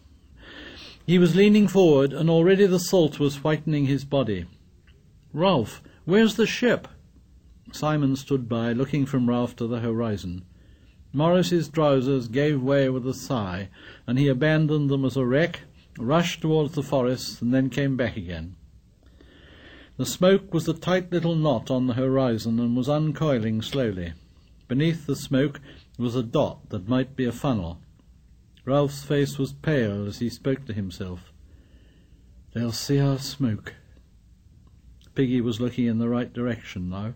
He was leaning forward, and already the salt was whitening his body. "Ralph, where's the ship?" Simon stood by, looking from Ralph to the horizon. Morris's trousers gave way with a sigh, and he abandoned them as a wreck, rushed towards the forest, and then came back again. The smoke was a tight little knot on the horizon and was uncoiling slowly. Beneath the smoke was a dot that might be a funnel. Ralph's face was pale as he spoke to himself. "They'll see our smoke." Piggy was looking in the right direction now.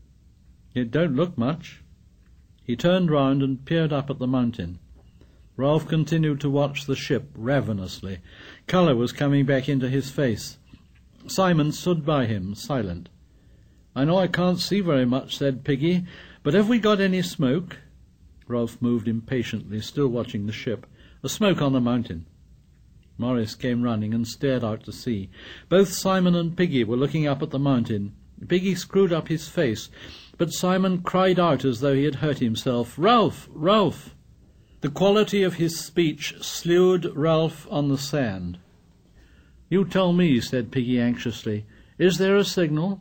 "It don't look much." He turned round and peered up at the mountain. Ralph continued to watch the ship ravenously. Colour was coming back into his face. Simon stood by him, silent. "I know I can't see very much," said Piggy, "but have we got any smoke?" Ralph moved impatiently, still watching the ship. "A smoke on the mountain." Morris came running and stared out to sea. Both Simon and Piggy were looking up at the mountain. Piggy screwed up his face, but Simon cried out as though he had hurt himself, "Ralph! Ralph!" The quality of his speech slewed Ralph on the sand. "You tell me," said Piggy anxiously, "is there a signal?"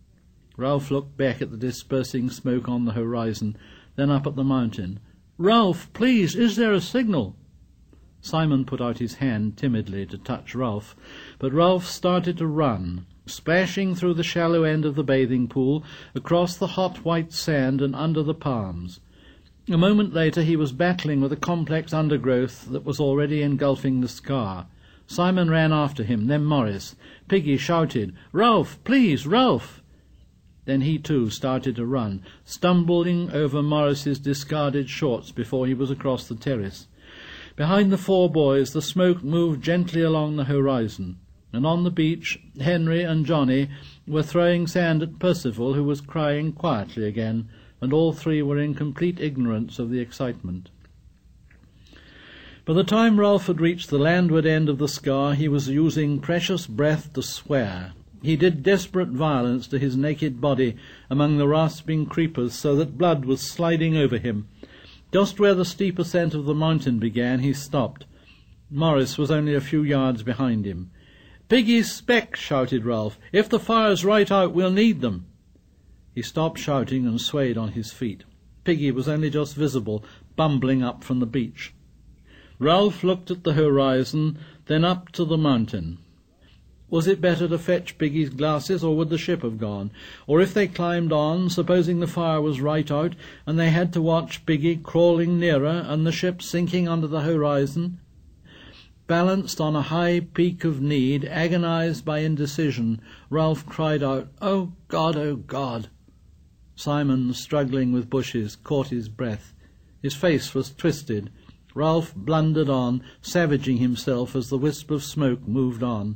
Ralph looked back at the dispersing smoke on the horizon, then up at the mountain. "Ralph, please, is there a signal?" Simon put out his hand timidly to touch Ralph, but Ralph started to run, splashing through the shallow end of the bathing pool, across the hot white sand and under the palms. A moment later he was battling with a complex undergrowth that was already engulfing the scar. Simon ran after him, then Morris. Piggy shouted, "Ralph, please, Ralph!" Then he too started to run, stumbling over Morris's discarded shorts before he was across the terrace. Behind the four boys the smoke moved gently along the horizon, and on the beach Henry and Johnny were throwing sand at Percival, who was crying quietly again, and all three were in complete ignorance of the excitement. By the time Ralph had reached the landward end of the scar, he was using precious breath to swear. He did desperate violence to his naked body among the rasping creepers, so that blood was sliding over him. Just where the steep ascent of the mountain began, he stopped. Morris was only a few yards behind him. "Piggy's specs," shouted Ralph. "If the fire's right out, we'll need them." He stopped shouting and swayed on his feet. Piggy was only just visible, bumbling up from the beach. Ralph looked at the horizon, then up to the mountain. Was it better to fetch Piggy's glasses, or would the ship have gone? Or if they climbed on, supposing the fire was right out, and they had to watch Piggy crawling nearer and the ship sinking under the horizon? Balanced on a high peak of need, agonized by indecision, Ralph cried out, "Oh God, oh God!" Simon, struggling with bushes, caught his breath. His face was twisted. Ralph blundered on, savaging himself as the wisp of smoke moved on.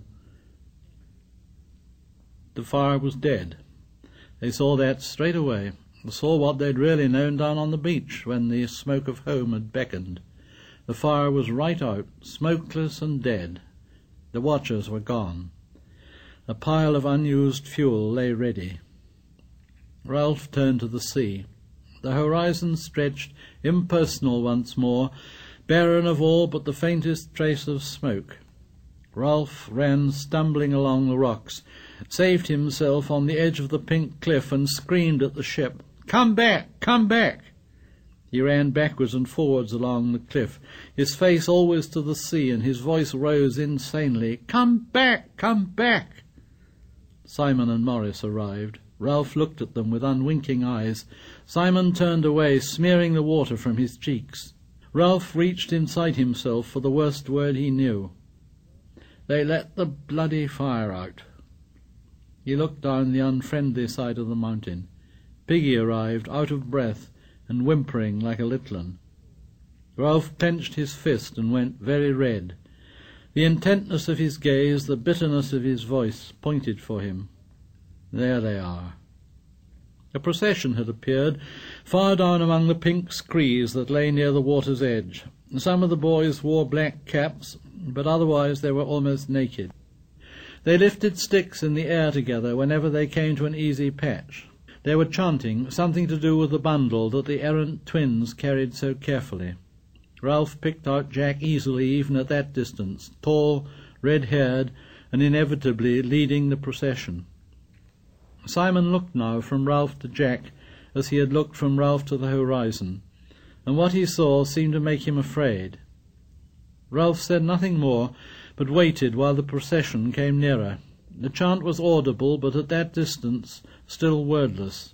The fire was dead. They saw that straight away. They saw what they'd really known down on the beach when the smoke of home had beckoned. The fire was right out, smokeless and dead. The watchers were gone. A pile of unused fuel lay ready. Ralph turned to the sea. The horizon stretched impersonal once more, barren of all but the faintest trace of smoke. Ralph ran stumbling along the rocks, saved himself on the edge of the pink cliff, and screamed at the ship, "Come back! Come back!" He ran backwards and forwards along the cliff, his face always to the sea, and his voice rose insanely, "Come back! Come back!" Simon and Morris arrived. Ralph looked at them with unwinking eyes. Simon turned away, smearing the water from his cheeks. Ralph reached inside himself for the worst word he knew. "They let the bloody fire out." He looked down the unfriendly side of the mountain. Piggy arrived, out of breath and whimpering like a little un. Ralph clenched his fist and went very red. The intentness of his gaze, the bitterness of his voice, pointed for him. There they are. A procession had appeared, far down among the pink screes that lay near the water's edge. Some of the boys wore black caps, but otherwise they were almost naked. They lifted sticks in the air together whenever they came to an easy patch. They were chanting, something to do with the bundle that the errant twins carried so carefully. Ralph picked out Jack easily even at that distance, tall, red-haired, and inevitably leading the procession. Simon looked now from Ralph to Jack as he had looked from Ralph to the horizon, and what he saw seemed to make him afraid. Ralph said nothing more, but waited while the procession came nearer. The chant was audible, but at that distance still wordless.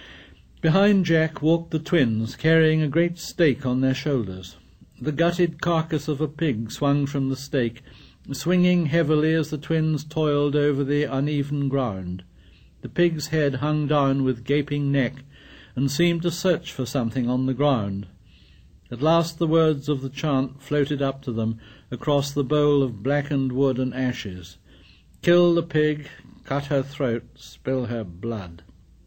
Behind Jack walked the twins, carrying a great stake on their shoulders. The gutted carcass of a pig swung from the stake, swinging heavily as the twins toiled over the uneven ground. The pig's head hung down with gaping neck, and seemed to search for something on the ground. At last the words of the chant floated up to them across the bowl of blackened wood and ashes. "Kill the pig, cut her throat, spill her blood."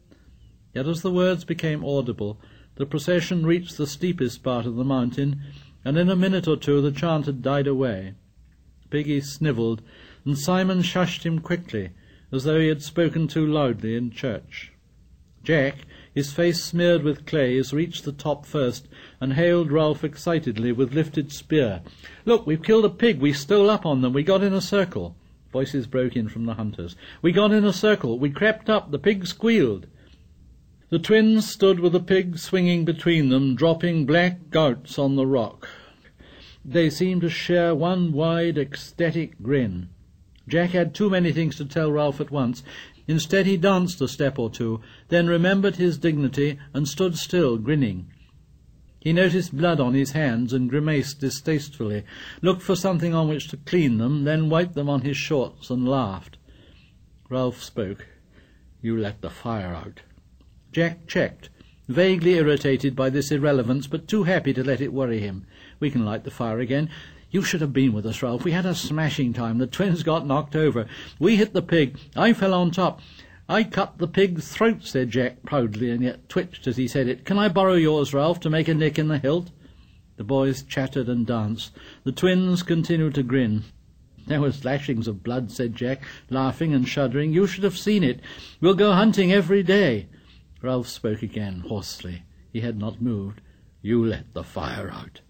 Yet as the words became audible, the procession reached the steepest part of the mountain, and in a minute or two the chant had died away. Piggy snivelled, and Simon shushed him quickly, as though he had spoken too loudly in church. Jack, his face smeared with clays, reached the top first, and hailed Ralph excitedly with lifted spear. "Look, we've killed a pig. We stole up on them. We got in a circle." Voices broke in from the hunters. "We got in a circle. We crept up. The pig squealed." The twins stood with the pig swinging between them, dropping black gouts on the rock. They seemed to share one wide, ecstatic grin. Jack had too many things to tell Ralph at once. Instead he danced a step or two, then remembered his dignity and stood still, grinning. He noticed blood on his hands and grimaced distastefully, looked for something on which to clean them, then wiped them on his shorts and laughed. Ralph spoke. "You let the fire out." Jack checked, vaguely irritated by this irrelevance, but too happy to let it worry him. "We can light the fire again. You should have been with us, Ralph. We had a smashing time. The twins got knocked over. We hit the pig. I fell on top. I cut the pig's throat," said Jack proudly, and yet twitched as he said it. "Can I borrow yours, Ralph, to make a nick in the hilt?" The boys chattered and danced. The twins continued to grin. "There were slashings of blood," said Jack, laughing and shuddering. "You should have seen it. We'll go hunting every day." Ralph spoke again, hoarsely. He had not moved. "You let the fire out."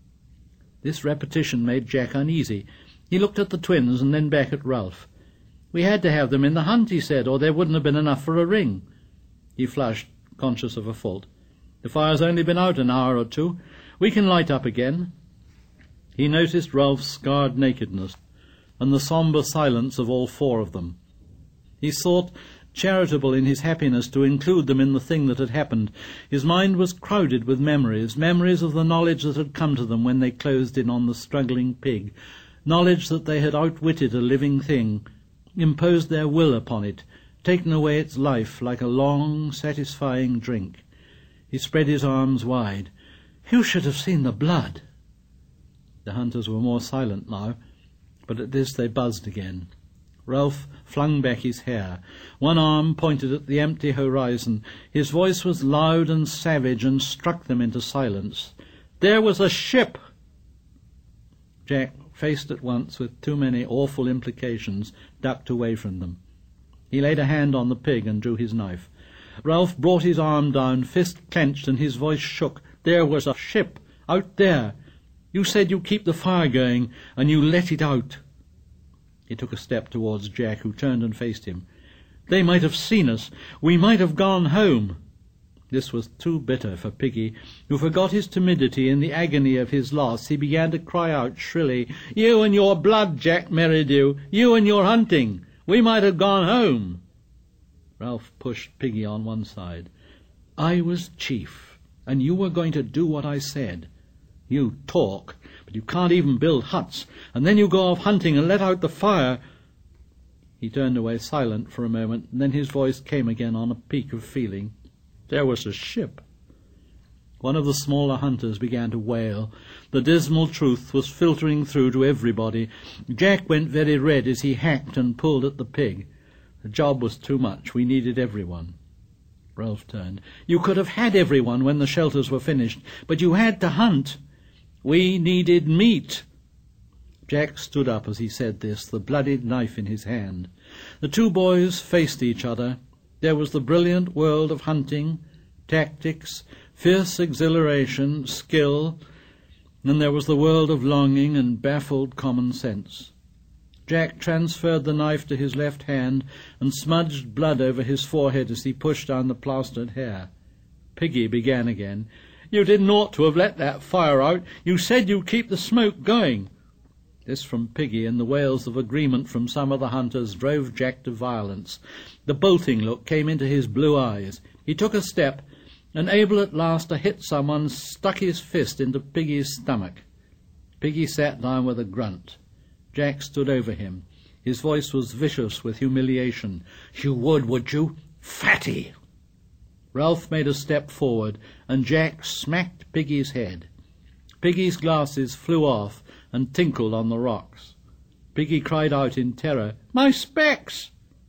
This repetition made Jack uneasy. He looked at the twins and then back at Ralph. "We had to have them in the hunt," he said, "or there wouldn't have been enough for a ring." He flushed, conscious of a fault. "The fire's only been out an hour or two. We can light up again." He noticed Ralph's scarred nakedness and the sombre silence of all four of them. He thought, charitable in his happiness, to include them in the thing that had happened. His mind was crowded with memories of the knowledge that had come to them when they closed in on the struggling pig, knowledge that they had outwitted a living thing, imposed their will upon it, taken away its life like a long, satisfying drink. He spread his arms wide. "You should have seen the blood." The hunters were more silent now, but at this they buzzed again. Ralph flung back his hair. One arm pointed at the empty horizon. His voice was loud and savage and struck them into silence. "There was a ship!" Jack, faced at once with too many awful implications, ducked away from them. He laid a hand on the pig and drew his knife. Ralph brought his arm down, fist clenched, and his voice shook. "There was a ship out there. You said you keep the fire going, and you let it out." He took a step towards Jack, who turned and faced him. "They might have seen us. We might have gone home." This was too bitter for Piggy, who forgot his timidity in the agony of his loss. He began to cry out shrilly, "You and your blood, Jack Merridew! You and your hunting! We might have gone home!" Ralph pushed Piggy on one side. "I was chief, and you were going to do what I said. You talk, but you can't even build huts, and then you go off hunting and let out the fire." He turned away silent for a moment, and then his voice came again on a peak of feeling. "There was a ship." One of the smaller hunters began to wail. The dismal truth was filtering through to everybody. Jack went very red as he hacked and pulled at the pig. The job was too much. We needed everyone. Ralph turned. "You could have had everyone when the shelters were finished, but you had to hunt. We needed meat." Jack stood up as he said this, the bloodied knife in his hand. The two boys faced each other. There was the brilliant world of hunting, tactics, fierce exhilaration, skill, and there was the world of longing and baffled common sense. Jack transferred the knife to his left hand and smudged blood over his forehead as he pushed down the plastered hair. Piggy began again. "You didn't ought to have let that fire out. You said you'd keep the smoke going." This from Piggy, and the wails of agreement from some of the hunters drove Jack to violence. The bolting look came into his blue eyes. He took a step, and able at last to hit someone, stuck his fist into Piggy's stomach. Piggy sat down with a grunt. Jack stood over him. His voice was vicious with humiliation. "You would you? Fatty!" Ralph made a step forward, and Jack smacked Piggy's head. Piggy's glasses flew off and tinkled on the rocks. Piggy cried out in terror, "My specs!"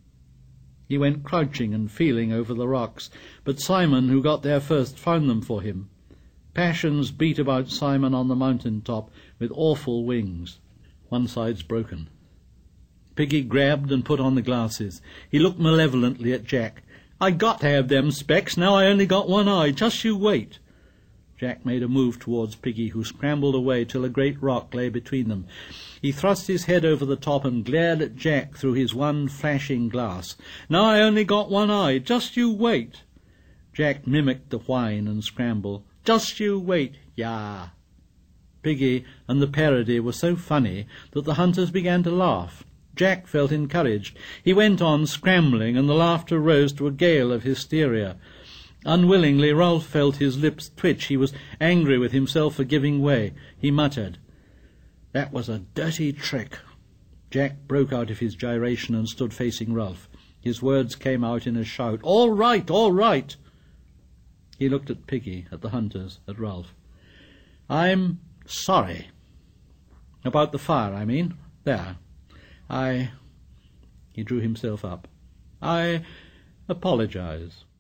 He went crouching and feeling over the rocks, but Simon, who got there first, found them for him. Passions beat about Simon on the mountain top with awful wings. One side's broken. Piggy grabbed and put on the glasses. He looked malevolently at Jack. "I got to have them specs. Now I only got one eye. Just you wait." Jack made a move towards Piggy, who scrambled away till a great rock lay between them. He thrust his head over the top and glared at Jack through his one flashing glass. "Now I only got one eye. Just you wait." Jack mimicked the whine and scramble. "Just you wait, yah." Piggy and the parody were so funny that the hunters began to laugh. Jack felt encouraged. He went on scrambling, and the laughter rose to a gale of hysteria. Unwillingly, Ralph felt his lips twitch. He was angry with himself for giving way. He muttered, "That was a dirty trick." Jack broke out of his gyration and stood facing Ralph. His words came out in a shout. "All right, all right." He looked at Piggy, at the hunters, at Ralph. "I'm sorry. About the fire, I mean. There. He drew himself up. "I apologize."